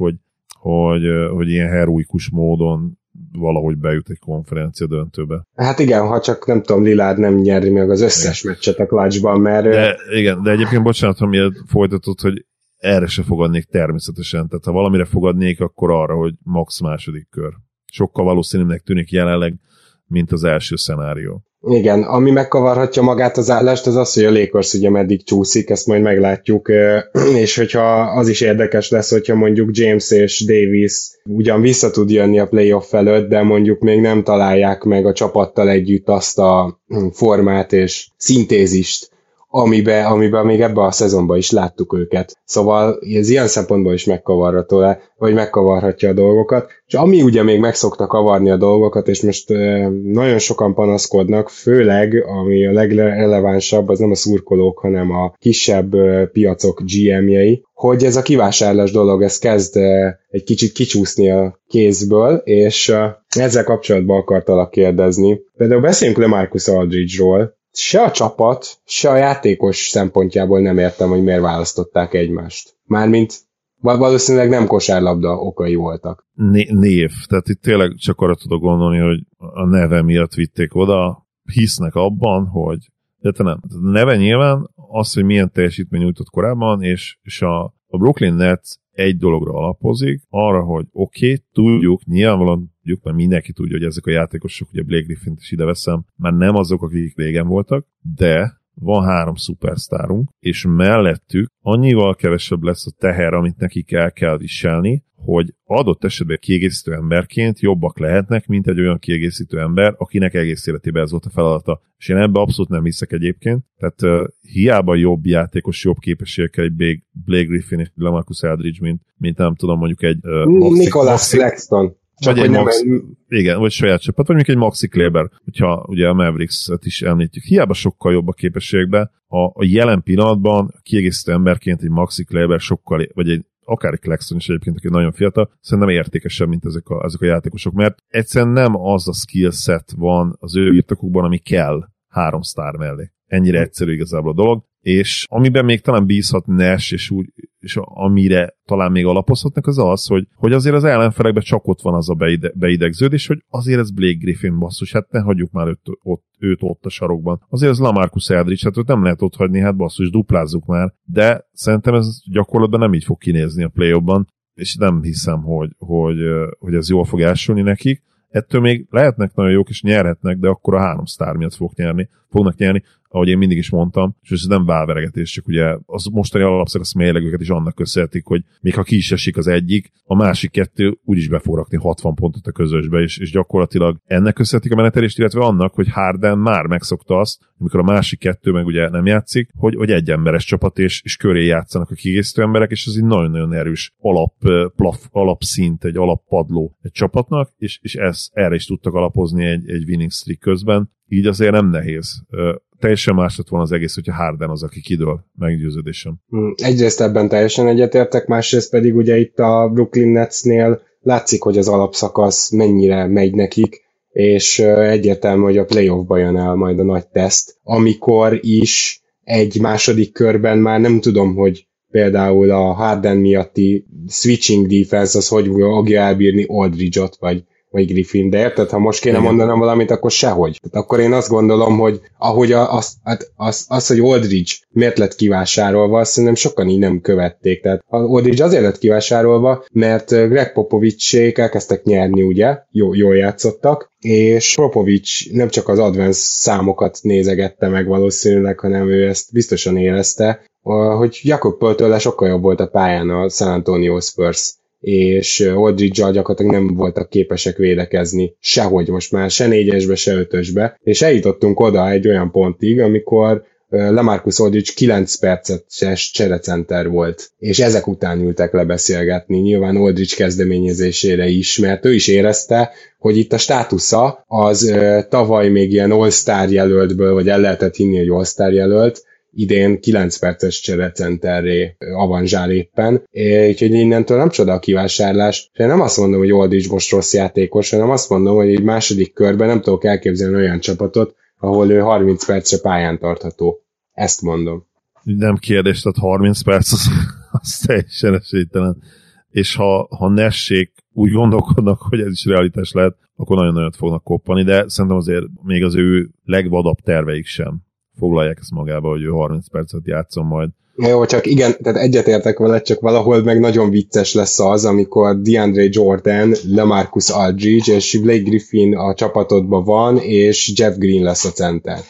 hogy ilyen heroikus módon valahogy bejut egy konferencia döntőbe. Hát igen, ha csak nem tudom, Lillard nem nyeri meg az összes meccset a clutchban, mert... De egyébként bocsánat, ha miért folytatott, hogy erre se fogadnék természetesen, tehát ha valamire fogadnék, akkor arra, hogy max második kör. Sokkal valószínűnek tűnik jelenleg, mint az első szenárió. Igen, ami megkavarhatja magát az állást, az az, hogy a Lakers ugye meddig csúszik, ezt majd meglátjuk, és hogyha az is érdekes lesz, hogyha mondjuk James és Davis ugyan vissza tud jönni a playoff előtt, de mondjuk még nem találják meg a csapattal együtt azt a formát és szintézist, amiben még ebben a szezonban is láttuk őket. Szóval ez ilyen szempontból is megkavarható le, vagy megkavarhatja a dolgokat. És ami ugye még meg szokta kavarni a dolgokat, és most nagyon sokan panaszkodnak, főleg ami a legrelevánsabb, az nem a szurkolók, hanem a kisebb piacok GM-jei, hogy ez a kivásárlás dolog, ez kezd egy kicsit kicsúszni a kézből, és ezzel kapcsolatban akartalak kérdezni. Például beszéljünk LaMarcus Aldridge-ról. Se a csapat, se a játékos szempontjából nem értem, hogy miért választották egymást. Mármint valószínűleg nem kosárlabda okai voltak. Név. Tehát itt tényleg csak arra tudok gondolni, hogy a neve miatt vitték oda, hisznek abban, hogy de te nem. A neve nyilván az, hogy milyen teljesítmény nyújtott korábban, és a Brooklyn Nets egy dologra alapozik, arra, hogy oké, tudjuk, nyilvánvalóan tudjuk, mert mindenki tudja, hogy ezek a játékosok, ugye Blake Griffint is ide veszem, már nem azok, akik régen voltak, de van 3 szupersztárunk, és mellettük annyival kevesebb lesz a teher, amit nekik el kell viselni, hogy adott esetben kiegészítő emberként jobbak lehetnek, mint egy olyan kiegészítő ember, akinek egész életében ez volt a feladata. És én ebbe abszolút nem hiszek egyébként. Tehát hiába jobb játékos, jobb képességekkel egy Blake Griffin és LaMarcus Aldridge, mint nem tudom, mondjuk egy Nicholas Claxton. Vagy egy igen, vagy saját csapat, vagy mondjuk egy Maxi Kleber, hogyha ugye a Mavericks-et is említjük. Hiába sokkal jobb a képességben, a jelen pillanatban kiegészítő emberként egy Maxi Kleber sokkal, vagy egy akár egy Claxton is egyébként, aki nagyon fiatal, szerintem értékesebb, mint ezek a játékosok, mert egyszerűen nem az a skillset van az ő birtokukban, ami kell 3 sztár mellé. Ennyire egyszerű igazából a dolog, és amiben még talán bízhat Nash, és amire talán még alapozhatnak, az, hogy azért az ellenfelekben csak ott van az a beidegződés, hogy azért ez Blake Griffin basszus, hát ne hagyjuk már őt ott a sarokban. Azért ez LaMarcus Aldridge, hát őt nem lehet ott hagyni, hát basszus, duplázzuk már, de szerintem ez gyakorlatban nem így fog kinézni a play-offban, és nem hiszem, hogy ez jól fog elsülni nekik. Ettől még lehetnek nagyon jók, és nyerhetnek, de akkor a 3 sztár miatt fognak nyerni, ahogy én mindig is mondtam, és ez nem válveregetés, csak ugye az mostani alapszakasz mérlegüket is annak köszönhetik, hogy még ha ki is esik az egyik, a másik 2 úgyis be fog rakni 60 pontot a közösbe, és gyakorlatilag ennek köszönhetik a menetelést, illetve annak, hogy Harden már megszokta azt, amikor a másik 2 meg ugye nem játszik, hogy egy emberes csapat és köré játszanak a kiegészítő emberek, és ez egy nagyon-nagyon erős alapszint, egy alappadló egy csapatnak, és erre is tudtak alapozni egy winning streak közben, így azért nem nehéz. Teljesen más lett volna az egész, hogyha Harden az, aki kidől, meggyőződésem. Egyrészt ebben teljesen egyetértek, másrészt pedig ugye itt a Brooklyn Netsnél látszik, hogy az alapszakasz mennyire megy nekik, és egyértelmű, hogy a playoffba jön el majd a nagy teszt, amikor is egy második körben már nem tudom, hogy például a Harden miatti switching defense az hogy fogja elbírni Aldridge-ot, vagy Griffin, de érted? Ha most kéne mondanom valamit, akkor sehogy. Tehát akkor én azt gondolom, hogy ahogy hogy Aldridge miért lett kivásárolva, azt szerintem sokan így nem követték. Tehát Aldridge azért lett kivásárolva, mert Greg Popovich-ék elkezdtek nyerni, ugye? Jól játszottak, és Popovich nem csak az advanced számokat nézegette meg valószínűleg, hanem ő ezt biztosan érezte, hogy Jakob Poeltl sokkal jobb volt a pályán a San Antonio Spurs, és Aldridge-al gyakorlatilag nem voltak képesek védekezni sehogy most már, se 4-esbe, se 5-ösbe, és eljutottunk oda egy olyan pontig, amikor LaMarcus Aldridge 9 perces cserecenter volt, és ezek után ültek le beszélgetni, nyilván Aldridge kezdeményezésére is, mert ő is érezte, hogy itt a státusza az tavaly még ilyen All-Star jelöltből, vagy el lehetett hinni, hogy All-Star jelölt, idén 9 perces cserecenterré avanzsál éppen, úgyhogy innentől nem csoda a kivásárlás. Én nem azt mondom, hogy Aldridge most rossz játékos, hanem azt mondom, hogy egy második körben nem tudok elképzelni olyan csapatot, ahol ő 30 percre pályán tartható. Ezt mondom. Nem kérdés, tehát 30 perc az teljesen esélytelen. És ha Nessék úgy gondolkodnak, hogy ez is realitás lehet, akkor nagyon nagyot fognak koppani, de szerintem azért még az ő legvadabb terveik sem foglalják ezt magába, hogy ő 30 percet játszom majd. Jó, csak igen, tehát egyetértek vele, csak valahol meg nagyon vicces lesz az, amikor DeAndre Jordan, LaMarcus Aldridge és Blake Griffin a csapatodban van, és Jeff Green lesz a center.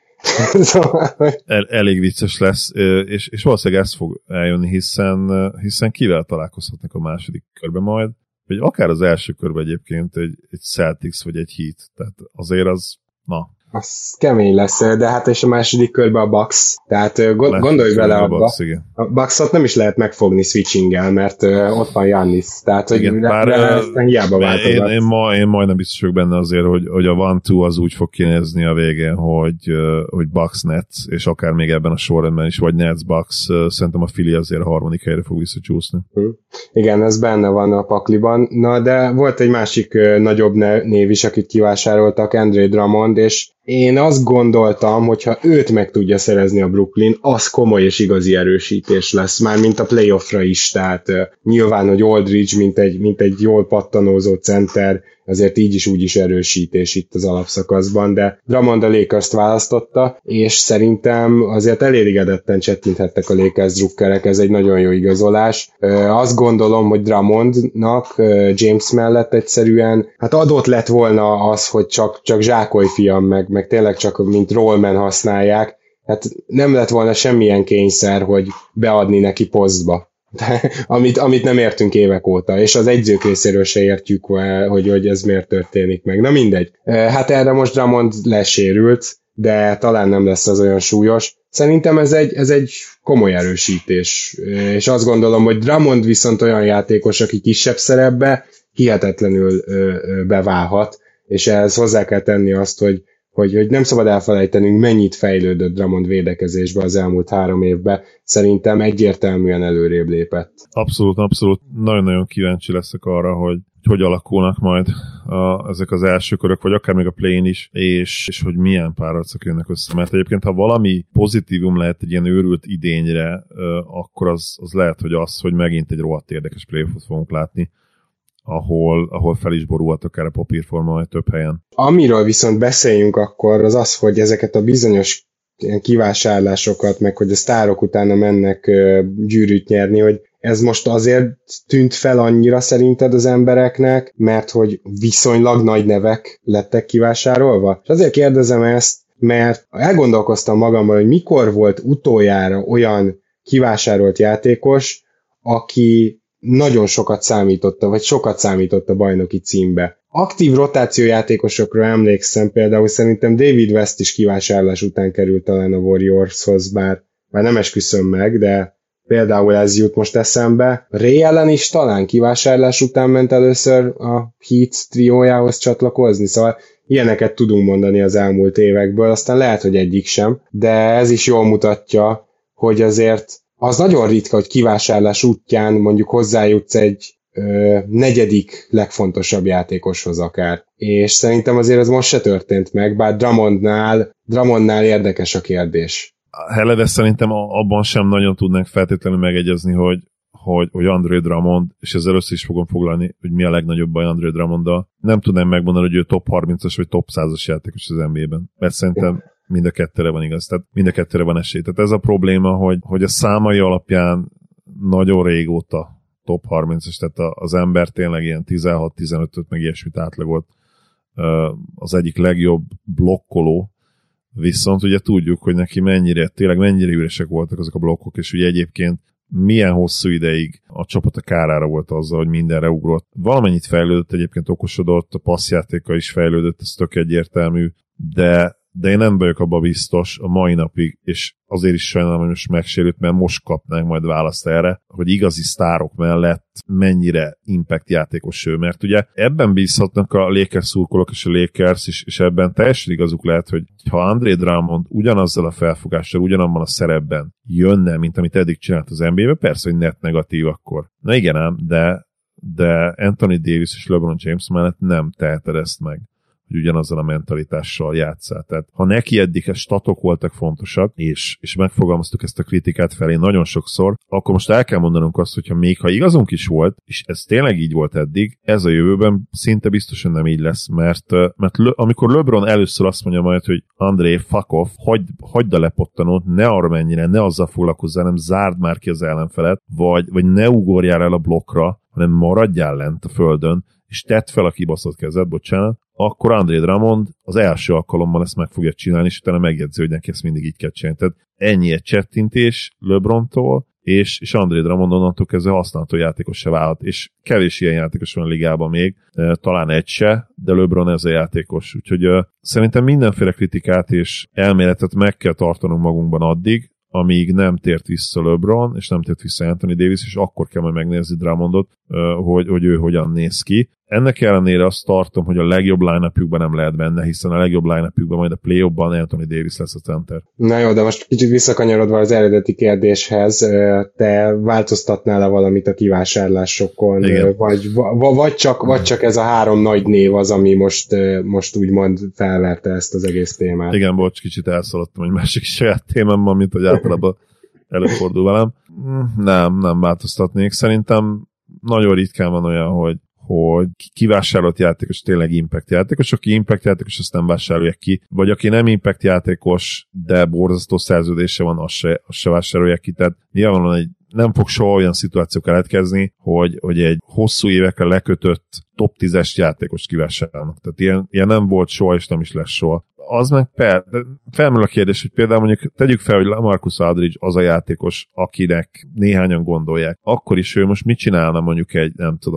Elég vicces lesz, és valószínűleg ez fog eljönni, hiszen kivel találkozhatnak a második körben majd, vagy akár az első körben egyébként egy Celtics vagy egy Heat, tehát azért az, Az kemény lesz, de hát és a második körben a Bucks, tehát gondolj bele abba, a Bucksot nem is lehet megfogni switchinggel, mert ott van Giannis, tehát hogy hiába váltogat. Én majdnem biztos vagyok benne azért, hogy a 1-2 az úgy fog kinézni a végén, hogy Bucks Nets, és akár még ebben a sorrendben is, vagy Nets Bucks, szerintem a Philly azért a harmadik helyre fog visszacsúszni. Igen, ez benne van a pakliban. Na, de volt egy másik nagyobb név is, akit kivásároltak, Andre Drummond, és én azt gondoltam, hogyha őt meg tudja szerezni a Brooklyn, az komoly és igazi erősítés lesz, már mint a playoffra is, tehát nyilván, hogy Aldridge, mint egy jól pattanózó center, azért így is úgy is erősítés itt az alapszakaszban, de Drummond a Lakers-t választotta, és szerintem azért elégedetten csettinthettek a Lakers drukkerek, ez egy nagyon jó igazolás. Azt gondolom, hogy Drummondnak James mellett egyszerűen, hát adott lett volna az, hogy csak zsákolj fiam, meg tényleg csak mint rollman használják, hát nem lett volna semmilyen kényszer, hogy beadni neki posztba. amit nem értünk évek óta, és az egyzők részéről se értjük, hogy ez miért történik meg. Na mindegy. Hát erre most Drummond lesérült, de talán nem lesz az olyan súlyos. Szerintem ez egy komoly erősítés, és azt gondolom, hogy Drummond viszont olyan játékos, aki kisebb szerepbe hihetetlenül beválhat, és ehhez hozzá kell tenni azt, hogy nem szabad elfelejtenünk, mennyit fejlődött Drummond védekezésbe az elmúlt 3 évben. Szerintem egyértelműen előrébb lépett. Abszolút. Nagyon-nagyon kíváncsi leszek arra, hogy alakulnak majd ezek az első körök, vagy akár még a play-in is, és hogy milyen párharcok jönnek össze. Mert egyébként, ha valami pozitívum lehet egy ilyen őrült idényre, akkor az lehet, hogy megint egy rohadt érdekes play-offot fogunk látni, ahol fel is borult akár a papírforma majd több helyen. Amiről viszont beszéljünk akkor, az, hogy ezeket a bizonyos kivásárlásokat, meg hogy a sztárok utána mennek gyűrűt nyerni, hogy ez most azért tűnt fel annyira szerinted az embereknek, mert hogy viszonylag nagy nevek lettek kivásárolva? És azért kérdezem ezt, mert elgondolkoztam magamban, hogy mikor volt utoljára olyan kivásárolt játékos, aki nagyon sokat számított a bajnoki címbe. Aktív rotációjátékosokra emlékszem, például szerintem David West is kivásárlás után került talán a Warriorshoz, bár nem esküszöm meg, de például ez jut most eszembe. Ray Allen is talán kivásárlás után ment először a Heat triójához csatlakozni, szóval ilyeneket tudunk mondani az elmúlt évekből, aztán lehet, hogy egyik sem, de ez is jól mutatja, hogy azért az nagyon ritka, hogy kivásárlás útján mondjuk hozzájutsz egy negyedik legfontosabb játékoshoz akár. És szerintem azért ez most se történt meg, bár Drummondnál érdekes a kérdés. Hele, szerintem abban sem nagyon tudnánk feltétlenül megegyezni, hogy Andre Drummond, és ezzel össze is fogom foglalni, hogy mi a legnagyobb baj Andre Drummonddal. Nem tudnám megmondani, hogy ő top 30-as vagy top 100-as játékos az NBA-ben. Mert szerintem mind a kettőre van igaz, tehát mind a kettőre van esély. Tehát ez a probléma, hogy a számai alapján nagyon régóta top 30-as, tehát az ember tényleg ilyen 16-15-öt meg ilyesmit átlagolt, az egyik legjobb blokkoló, viszont ugye tudjuk, hogy neki mennyire üresek voltak azok a blokkok, és ugye egyébként milyen hosszú ideig a csapat a kárára volt azzal, hogy mindenre ugrott. Valamennyit fejlődött, egyébként okosodott, a passzjátéka is fejlődött, ez tök egyértelmű, de én nem vagyok abban biztos a mai napig, és azért is sajnálom, hogy most megsérült, mert most kapnánk majd választ erre, hogy igazi sztárok mellett mennyire impact játékos ő, mert ugye ebben bízhatnak a Lakers szurkolók és a Lakers, és ebben teljesen igazuk lehet, hogy ha Andre Drummond ugyanazzal a felfogással, ugyanabban a szerepben jönne, mint amit eddig csinált az NBA-be, persze, hogy net negatív akkor. Na igen ám, de Anthony Davis és LeBron James mellett nem teheted ezt meg, hogy ugyanazzal a mentalitással játsszál. Tehát ha neki eddig a statok voltak fontosak, és megfogalmaztuk ezt a kritikát felé nagyon sokszor, akkor most el kell mondanunk azt, hogyha még ha igazunk is volt, és ez tényleg így volt eddig, ez a jövőben szinte biztosan nem így lesz, mert amikor LeBron először azt mondja majd, hogy André, fuck off, hagyd a lepottanót, ne arra mennyire, ne azzal foglalkozzál, nem zárd már ki az ellenfelet, vagy ne ugorjál el a blokkra, hanem maradjál lent a földön, és tedd fel a kibaszott kezed, bocsánat, akkor Andre Drummond az első alkalommal ezt meg fogja csinálni, és utána megjegyzi, hogy neki ezt mindig így kell csinálni. Tehát ennyi egy csettintés LeBrontól, és André Drummond onnantól kezdve használható játékos se válhat, és kevés ilyen játékos van a ligában még, talán egy se, de LeBron ez a játékos, úgyhogy szerintem mindenféle kritikát és elméletet meg kell tartanunk magunkban addig, amíg nem tért vissza LeBron, és nem tért vissza Anthony Davis, és akkor kell majd megnézni Drummondot, hogy ő hogyan néz ki. Ennek ellenére azt tartom, hogy a legjobb line-upjukban nem lehet benne, hiszen a legjobb line-upjukban majd a play-offban Anthony Davis lesz a center. Na jó, de most kicsit visszakanyarodva az eredeti kérdéshez, te változtatnál-e valamit a kivásárlásokon, vagy csak ez a 3 nagy név az, ami most úgymond felverte ezt az egész témát? Igen, bocs, kicsit elszaladtam egy másik saját témámban, mint hogy általában előfordul velem. Nem változtatnék. Szerintem nagyon ritkán van olyan, hogy kivásárolt játékos tényleg impact játékos, aki impact játékos, azt nem vásárolják ki, vagy aki nem impact játékos, de borzasztó szerződése van, azt se vásárolják ki, tehát nyilvánvalóan nem fog soha olyan szituáció keletkezni, hogy egy hosszú évekre lekötött top 10-es játékos kivásárolnak. Tehát ilyen nem volt soha, és nem is lesz soha. Az meg felmerül a kérdés, hogy például mondjuk tegyük fel, hogy LaMarcus Aldridge az a játékos, akinek néhányan gondolják. Akkor is ő most mit csinálna mondjuk egy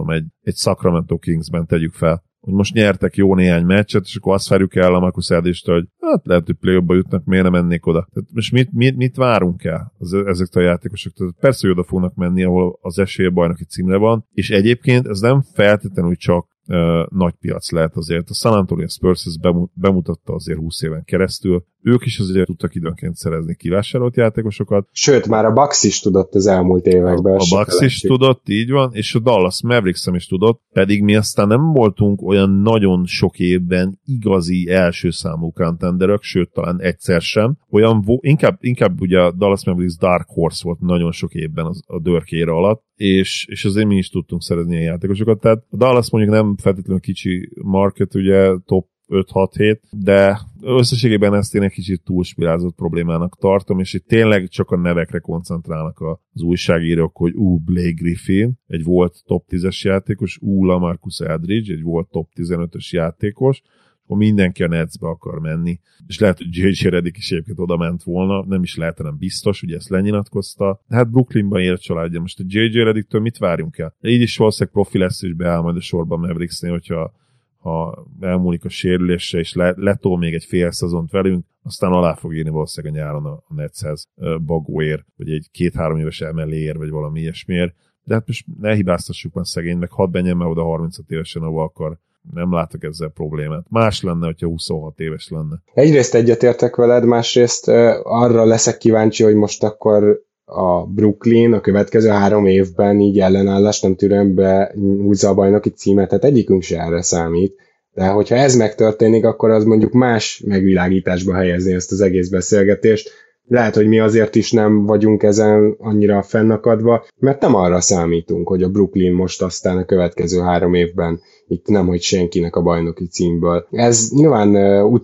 Sacramento Kingsben, tegyük fel, hogy most nyertek jó néhány meccset, és akkor azt várjuk el LaMarcus Aldridge-től, hogy hát lehet, hogy play-offba jutnak, miért nem mennék oda. Tehát most mit várunk el ezektől a játékosoktól? Persze, hogy oda fognak menni, ahol az esélye bajnoki címre van, és egyébként ez nem feltétlenül csak nagy piac lehet azért. A San Antonio Spurs bemutatta azért 20 éven keresztül. Ők is azért tudtak időnként szerezni kivásárolt játékosokat. Sőt, már a Bucks is tudott az elmúlt években. A Bucks is tudott, így van, és a Dallas Mavericks is tudott, pedig mi aztán nem voltunk olyan nagyon sok évben igazi első számú contenderök, sőt, talán egyszer sem. Inkább ugye a Dallas Mavericks Dark Horse volt nagyon sok évben a dörkére alatt, és azért mi is tudtunk szerezni ilyen játékosokat. Tehát a Dallas mondjuk nem feltétlenül kicsi market, ugye top 5-6-7, de összességében ezt én egy kicsit túlspirázott problémának tartom, és itt tényleg csak a nevekre koncentrálnak az újságírók, hogy Blake Griffin, egy volt top 10-es játékos, LaMarcus Aldridge, egy volt top 15-ös játékos, akkor mindenki a Netsbe akar menni. És lehet, hogy J.J. Redick is egyébként oda ment volna, nem is lehet, hanem biztos, ugye ezt lenyilatkozta. De hát Brooklynban él családja. Most a J.J. Redicktől mit várjunk el? De így is valószínűleg profi lesz, és beáll majd a sorban Mavericksnél, hogyha elmúlik a sérülése, és letol még egy fél szezont velünk, aztán alá fog írni valószínűleg a nyáron a Netshez Bagóért, vagy egy 2-3 éves emeléért, vagy valami ilyesmiért. De hát most ne hibáztassuk már szegény, meg hadd menjen már oda 35 évesen, ahol akar. Nem látok ezzel problémát. Más lenne, hogyha 26 éves lenne. Egyrészt egyetértek veled, másrészt arra leszek kíváncsi, hogy most akkor a Brooklyn a következő 3 évben így ellenállást nem türelmbe húzza a bajnoki címet, tehát egyikünk se erre számít. De hogyha ez megtörténik, akkor az mondjuk más megvilágításba helyezni ezt az egész beszélgetést. Lehet, hogy mi azért is nem vagyunk ezen annyira fennakadva, mert nem arra számítunk, hogy a Brooklyn most aztán a következő 3 évben itt nem, hogy senkinek a bajnoki címből. Ez nyilván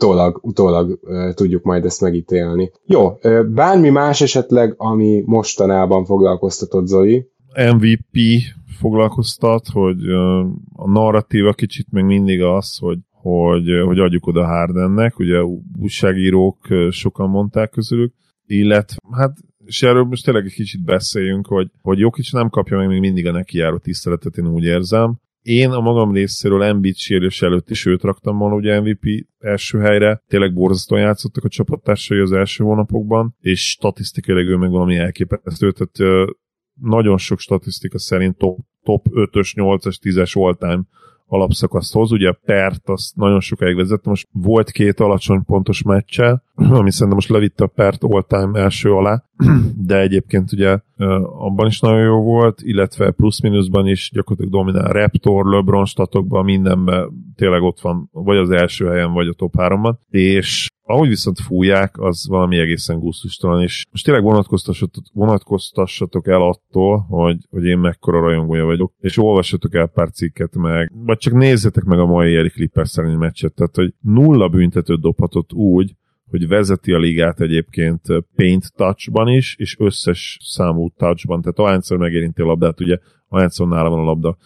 utólag tudjuk majd ezt megítélni. Jó, bármi más esetleg, ami mostanában foglalkoztatott, Zoli? MVP foglalkoztat, hogy a narratíva kicsit még mindig az, hogy adjuk oda Hardennek, ugye újságírók sokan mondták közülük, illetve, hát, és erről most tényleg egy kicsit beszéljünk, hogy Jokic nem kapja meg még mindig a neki járó tiszteletet, én úgy érzem. Én a magam részéről Embiid sérülés előtt is őt raktam volna ugye MVP első helyre. Tényleg borzasztóan játszottak a csapattársai az első hónapokban, és statisztikailag ő meg valami elképesztő, tehát nagyon sok statisztika szerint top 5-ös, 8-as, 10-es all-time alapszakaszt hoz, ugye a Pert azt nagyon sokáig vezette, most volt 2 alacsony pontos meccsel, ami szerintem most levitte a Pert all-time első alá, de egyébként ugye abban is nagyon jó volt, illetve plusz-minuszban is gyakorlatilag dominál Raptor, LeBron statokban, mindenben tényleg ott van, vagy az első helyen, vagy a top 3-ban, és ahogy viszont fújják, az valami egészen gusztustalan, és most tényleg vonatkoztassatok el attól, hogy én mekkora rajongója vagyok, és olvassatok el pár cikket meg, vagy csak nézzetek meg a mai Eric Clippers szerint meccset, tehát hogy 0 büntetőt dobhatott úgy, hogy vezeti a ligát egyébként paint touchban is, és összes számú touchban, tehát ahányszor megérinti a labdát, ugye ahányszor nála van a labda,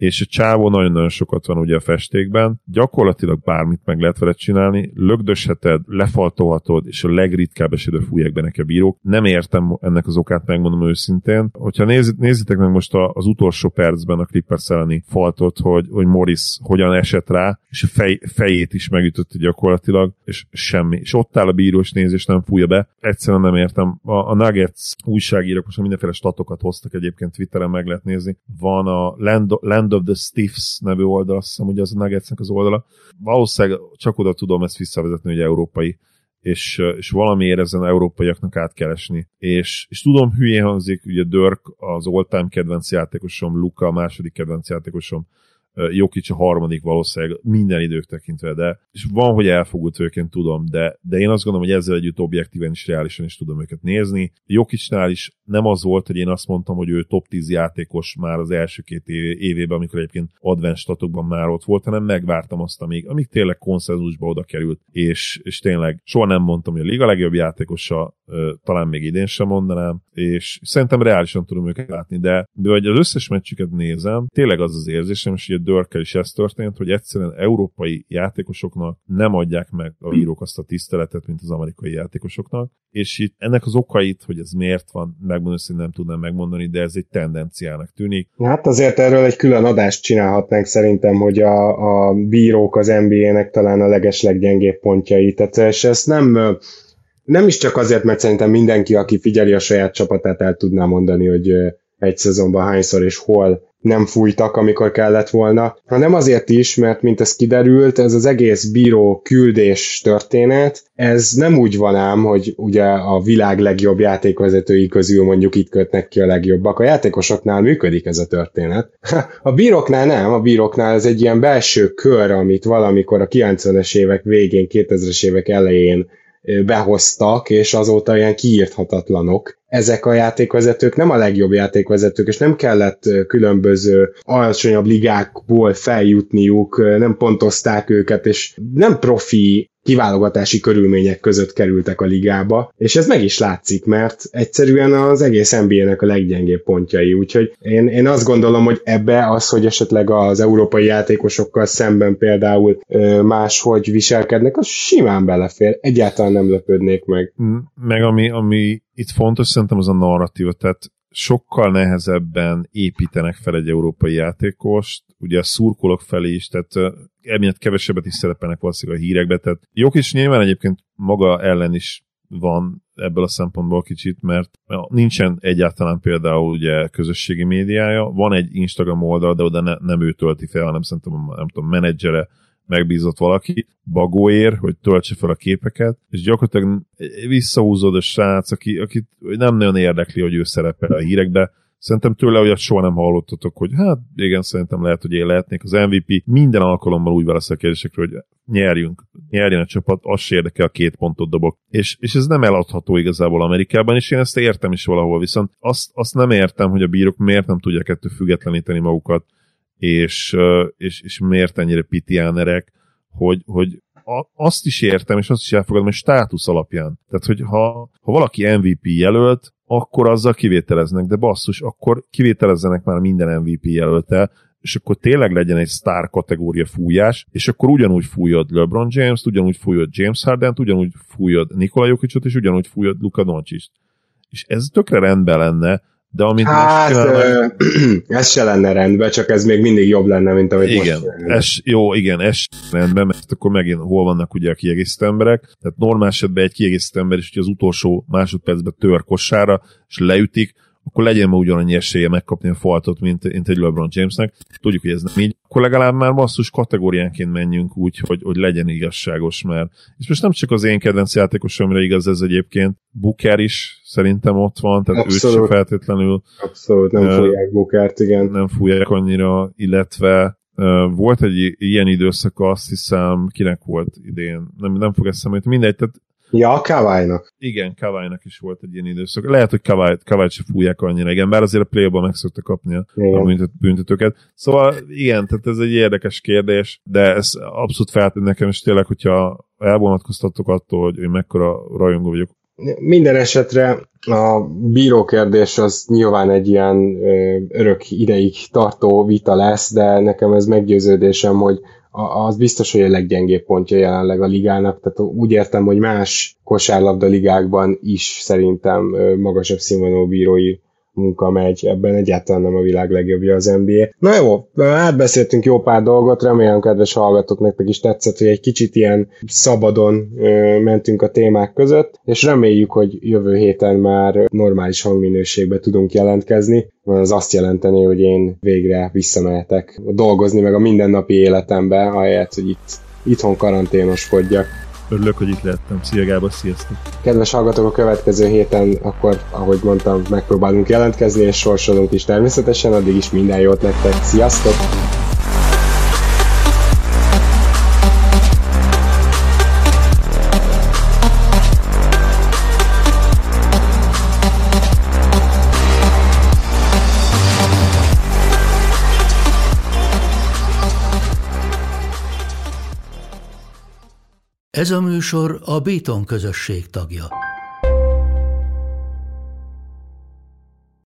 és a csávó nagyon-nagyon sokat van ugye a festékben, gyakorlatilag bármit meg lehet vele csinálni, lögdösheted, lefaltolhatod, és a legritkább esetben fújják be neki a bírók. Nem értem ennek az okát, megmondom őszintén. Hogyha nézzétek meg most az utolsó percben a Clippers elleni faltot, hogy Morris hogyan esett rá, és a fejét is megütötte gyakorlatilag, és semmi. És ott áll a bíró, és néz, és nem fújja be. Egyszerűen nem értem. A Nuggets újságírók most mindenféle statokat hoztak, egyébként Twitteren meg lehet nézni. Van a Land of the Stiffs nevű oldal, azt hiszem, hogy az a Nuggetsnek az oldala. Valószínűleg csak oda tudom ezt visszavezetni, hogy európai, és valamiért ezen európaiaknak át kell esni. És tudom, hülyén hangzik, ugye Dirk az all-time kedvenc játékosom, Luka a második kedvenc játékosom, Jokic a harmadik valószínűleg minden idők tekintve, de és van, hogy elfogult őként tudom, de én azt gondolom, hogy ezzel együtt objektíven is reálisan is tudom őket nézni. Jokicnál is nem az volt, hogy én azt mondtam, hogy ő top 10 játékos már az első 2 évében, amikor egyébként advanced statokban már ott volt, hanem megvártam azt, amíg tényleg konszenzusba oda került, és tényleg soha nem mondtam, hogy a liga legjobb játékosa, talán még idén sem mondanám, és szerintem reálisan tudom őket látni, de vagy az összes meccsüket nézem, tényleg az az érzésem, és ugye Dörkkel is ez történt, hogy egyszerűen európai játékosoknak nem adják meg a bírók azt a tiszteletet, mint az amerikai játékosoknak, és itt ennek az okait, hogy ez miért van, megmondani, hogy nem tudnám megmondani, de ez egy tendenciának tűnik. Hát azért erről egy külön adást csinálhatnánk szerintem, hogy a bírók az NBA-nek talán a legesleggyengébb pontjai, tehát és ezt nem is csak azért, mert szerintem mindenki, aki figyeli a saját csapatát, el tudná mondani, hogy egy szezonban hányszor és hol nem fújtak, amikor kellett volna, hanem azért is, mert mint ez kiderült, ez az egész bíró küldés történet, ez nem úgy van ám, hogy ugye a világ legjobb játékvezetői közül mondjuk itt kötnek ki a legjobbak. A játékosoknál működik ez a történet. A bíróknál nem, a bíróknál ez egy ilyen belső kör, amit valamikor a 90-es évek végén, 2000-es évek elején behoztak, és azóta ilyen kiírthatatlanok. Ezek a játékvezetők nem a legjobb játékvezetők, és nem kellett különböző alacsonyabb ligákból feljutniuk, nem pontozták őket, és nem profi kiválogatási körülmények között kerültek a ligába, és ez meg is látszik, mert egyszerűen az egész NBA-nek a leggyengébb pontjai, úgyhogy én azt gondolom, hogy ebbe az, hogy esetleg az európai játékosokkal szemben például máshogy viselkednek, az simán belefér, egyáltalán nem lepődnék meg. Meg ami itt fontos, szerintem az a narratíva, tehát sokkal nehezebben építenek fel egy európai játékost, ugye a szurkolók felé is, tehát emiatt kevesebbet is szerepelnek valószínűleg a hírekbe, tehát Jokic nyilván egyébként maga ellen is van ebből a szempontból kicsit, mert nincsen egyáltalán például ugye közösségi médiája, van egy Instagram oldal, de oda nem ő tölti fel, hanem szerintem nem tudom, menedzsere megbízott valaki, bagóér, hogy töltse fel a képeket, és gyakorlatilag visszahúzód a srác, akit nem nagyon érdekli, hogy ő szerepel a hírekbe. Szerintem tőle olyat soha nem hallottatok, hogy hát igen, szerintem lehet, hogy én lehetnék az MVP. Minden alkalommal úgy válasz a kérdésekre, hogy nyerjen a csapat, az se érdekel, 2 pontot dobok. És ez nem eladható igazából Amerikában, és én ezt értem is valahol, viszont azt nem értem, hogy a bírók miért nem tudják ettől függetleníteni magukat, és miért ennyire pitiánerek, hogy azt is értem, és azt is elfogadom, hogy státusz alapján. Tehát, hogy ha valaki MVP jelölt, akkor azzal kivételeznek, de basszus, akkor kivételezzenek már minden MVP jelöltel, és akkor tényleg legyen egy sztár kategória fújás, és akkor ugyanúgy fújod LeBron James-t, ugyanúgy fújod James Hardent, ugyanúgy fújod Nikola Jokicot, és ugyanúgy fújod Luka Doncsict. És ez tökre rendben lenne, de amit ez se lenne rendben, csak ez még mindig jobb lenne, mint amit igen, most ez rendben, mert akkor megint hol vannak ugye a kiegészítő emberek, tehát normál esetben egy kiegészítő ember is, hogy az utolsó másodpercben tör kossára, és leütik, akkor legyen ma ugyanannyi esélye megkapni a faltot, mint egy LeBron Jamesnek. Tudjuk, hogy ez nem így. Akkor legalább már basszus kategóriánként menjünk úgy, hogy legyen igazságos, mert és most nem csak az én kedvenc játékosomra igaz ez egyébként, Booker is szerintem ott van, tehát abszolút, őt sem feltétlenül. Abszolút, nem fújják Bookert, igen. Nem fújják annyira, illetve volt egy ilyen időszaka, azt hiszem, kinek volt idén, nem fog eszembe, mindegy, tehát ja, Kawhi-nak. Igen, Kawhi-nak is volt egy ilyen időszak. Lehet, hogy Kawhi-t se fújják annyira, igen, bár azért a play-ban meg szokta kapni a büntetőket. Szóval igen, tehát ez egy érdekes kérdés, de ez abszolút feltűnt nekem, és tényleg, hogyha elvonatkoztatok attól, hogy mekkora rajongó vagyok Minden esetre a bírókérdés az nyilván egy ilyen örök ideig tartó vita lesz, de nekem ez meggyőződésem, hogy az biztos, hogy a leggyengébb pontja jelenleg a ligának, tehát úgy értem, hogy más kosárlabda ligákban is szerintem magasabb színvonalú bírói munka megy, ebben egyáltalán nem a világ legjobbja az NBA. Na jó, átbeszéltünk jó pár dolgot, remélem, kedves hallgatók, nektek is tetszett, hogy egy kicsit ilyen szabadon mentünk a témák között, és reméljük, hogy jövő héten már normális hangminőségben tudunk jelentkezni, mert az azt jelenteni, hogy én végre visszamehetek dolgozni meg a mindennapi életembe, ahelyett, hogy itthon karanténoskodjak. Örülök, hogy itt lettem. Szia Gábor, sziasztok! Kedves hallgatók, a következő héten akkor, ahogy mondtam, megpróbálunk jelentkezni, és sorsolunk is természetesen, addig is minden jót nektek. Sziasztok! Ez a műsor a Béton közösség tagja.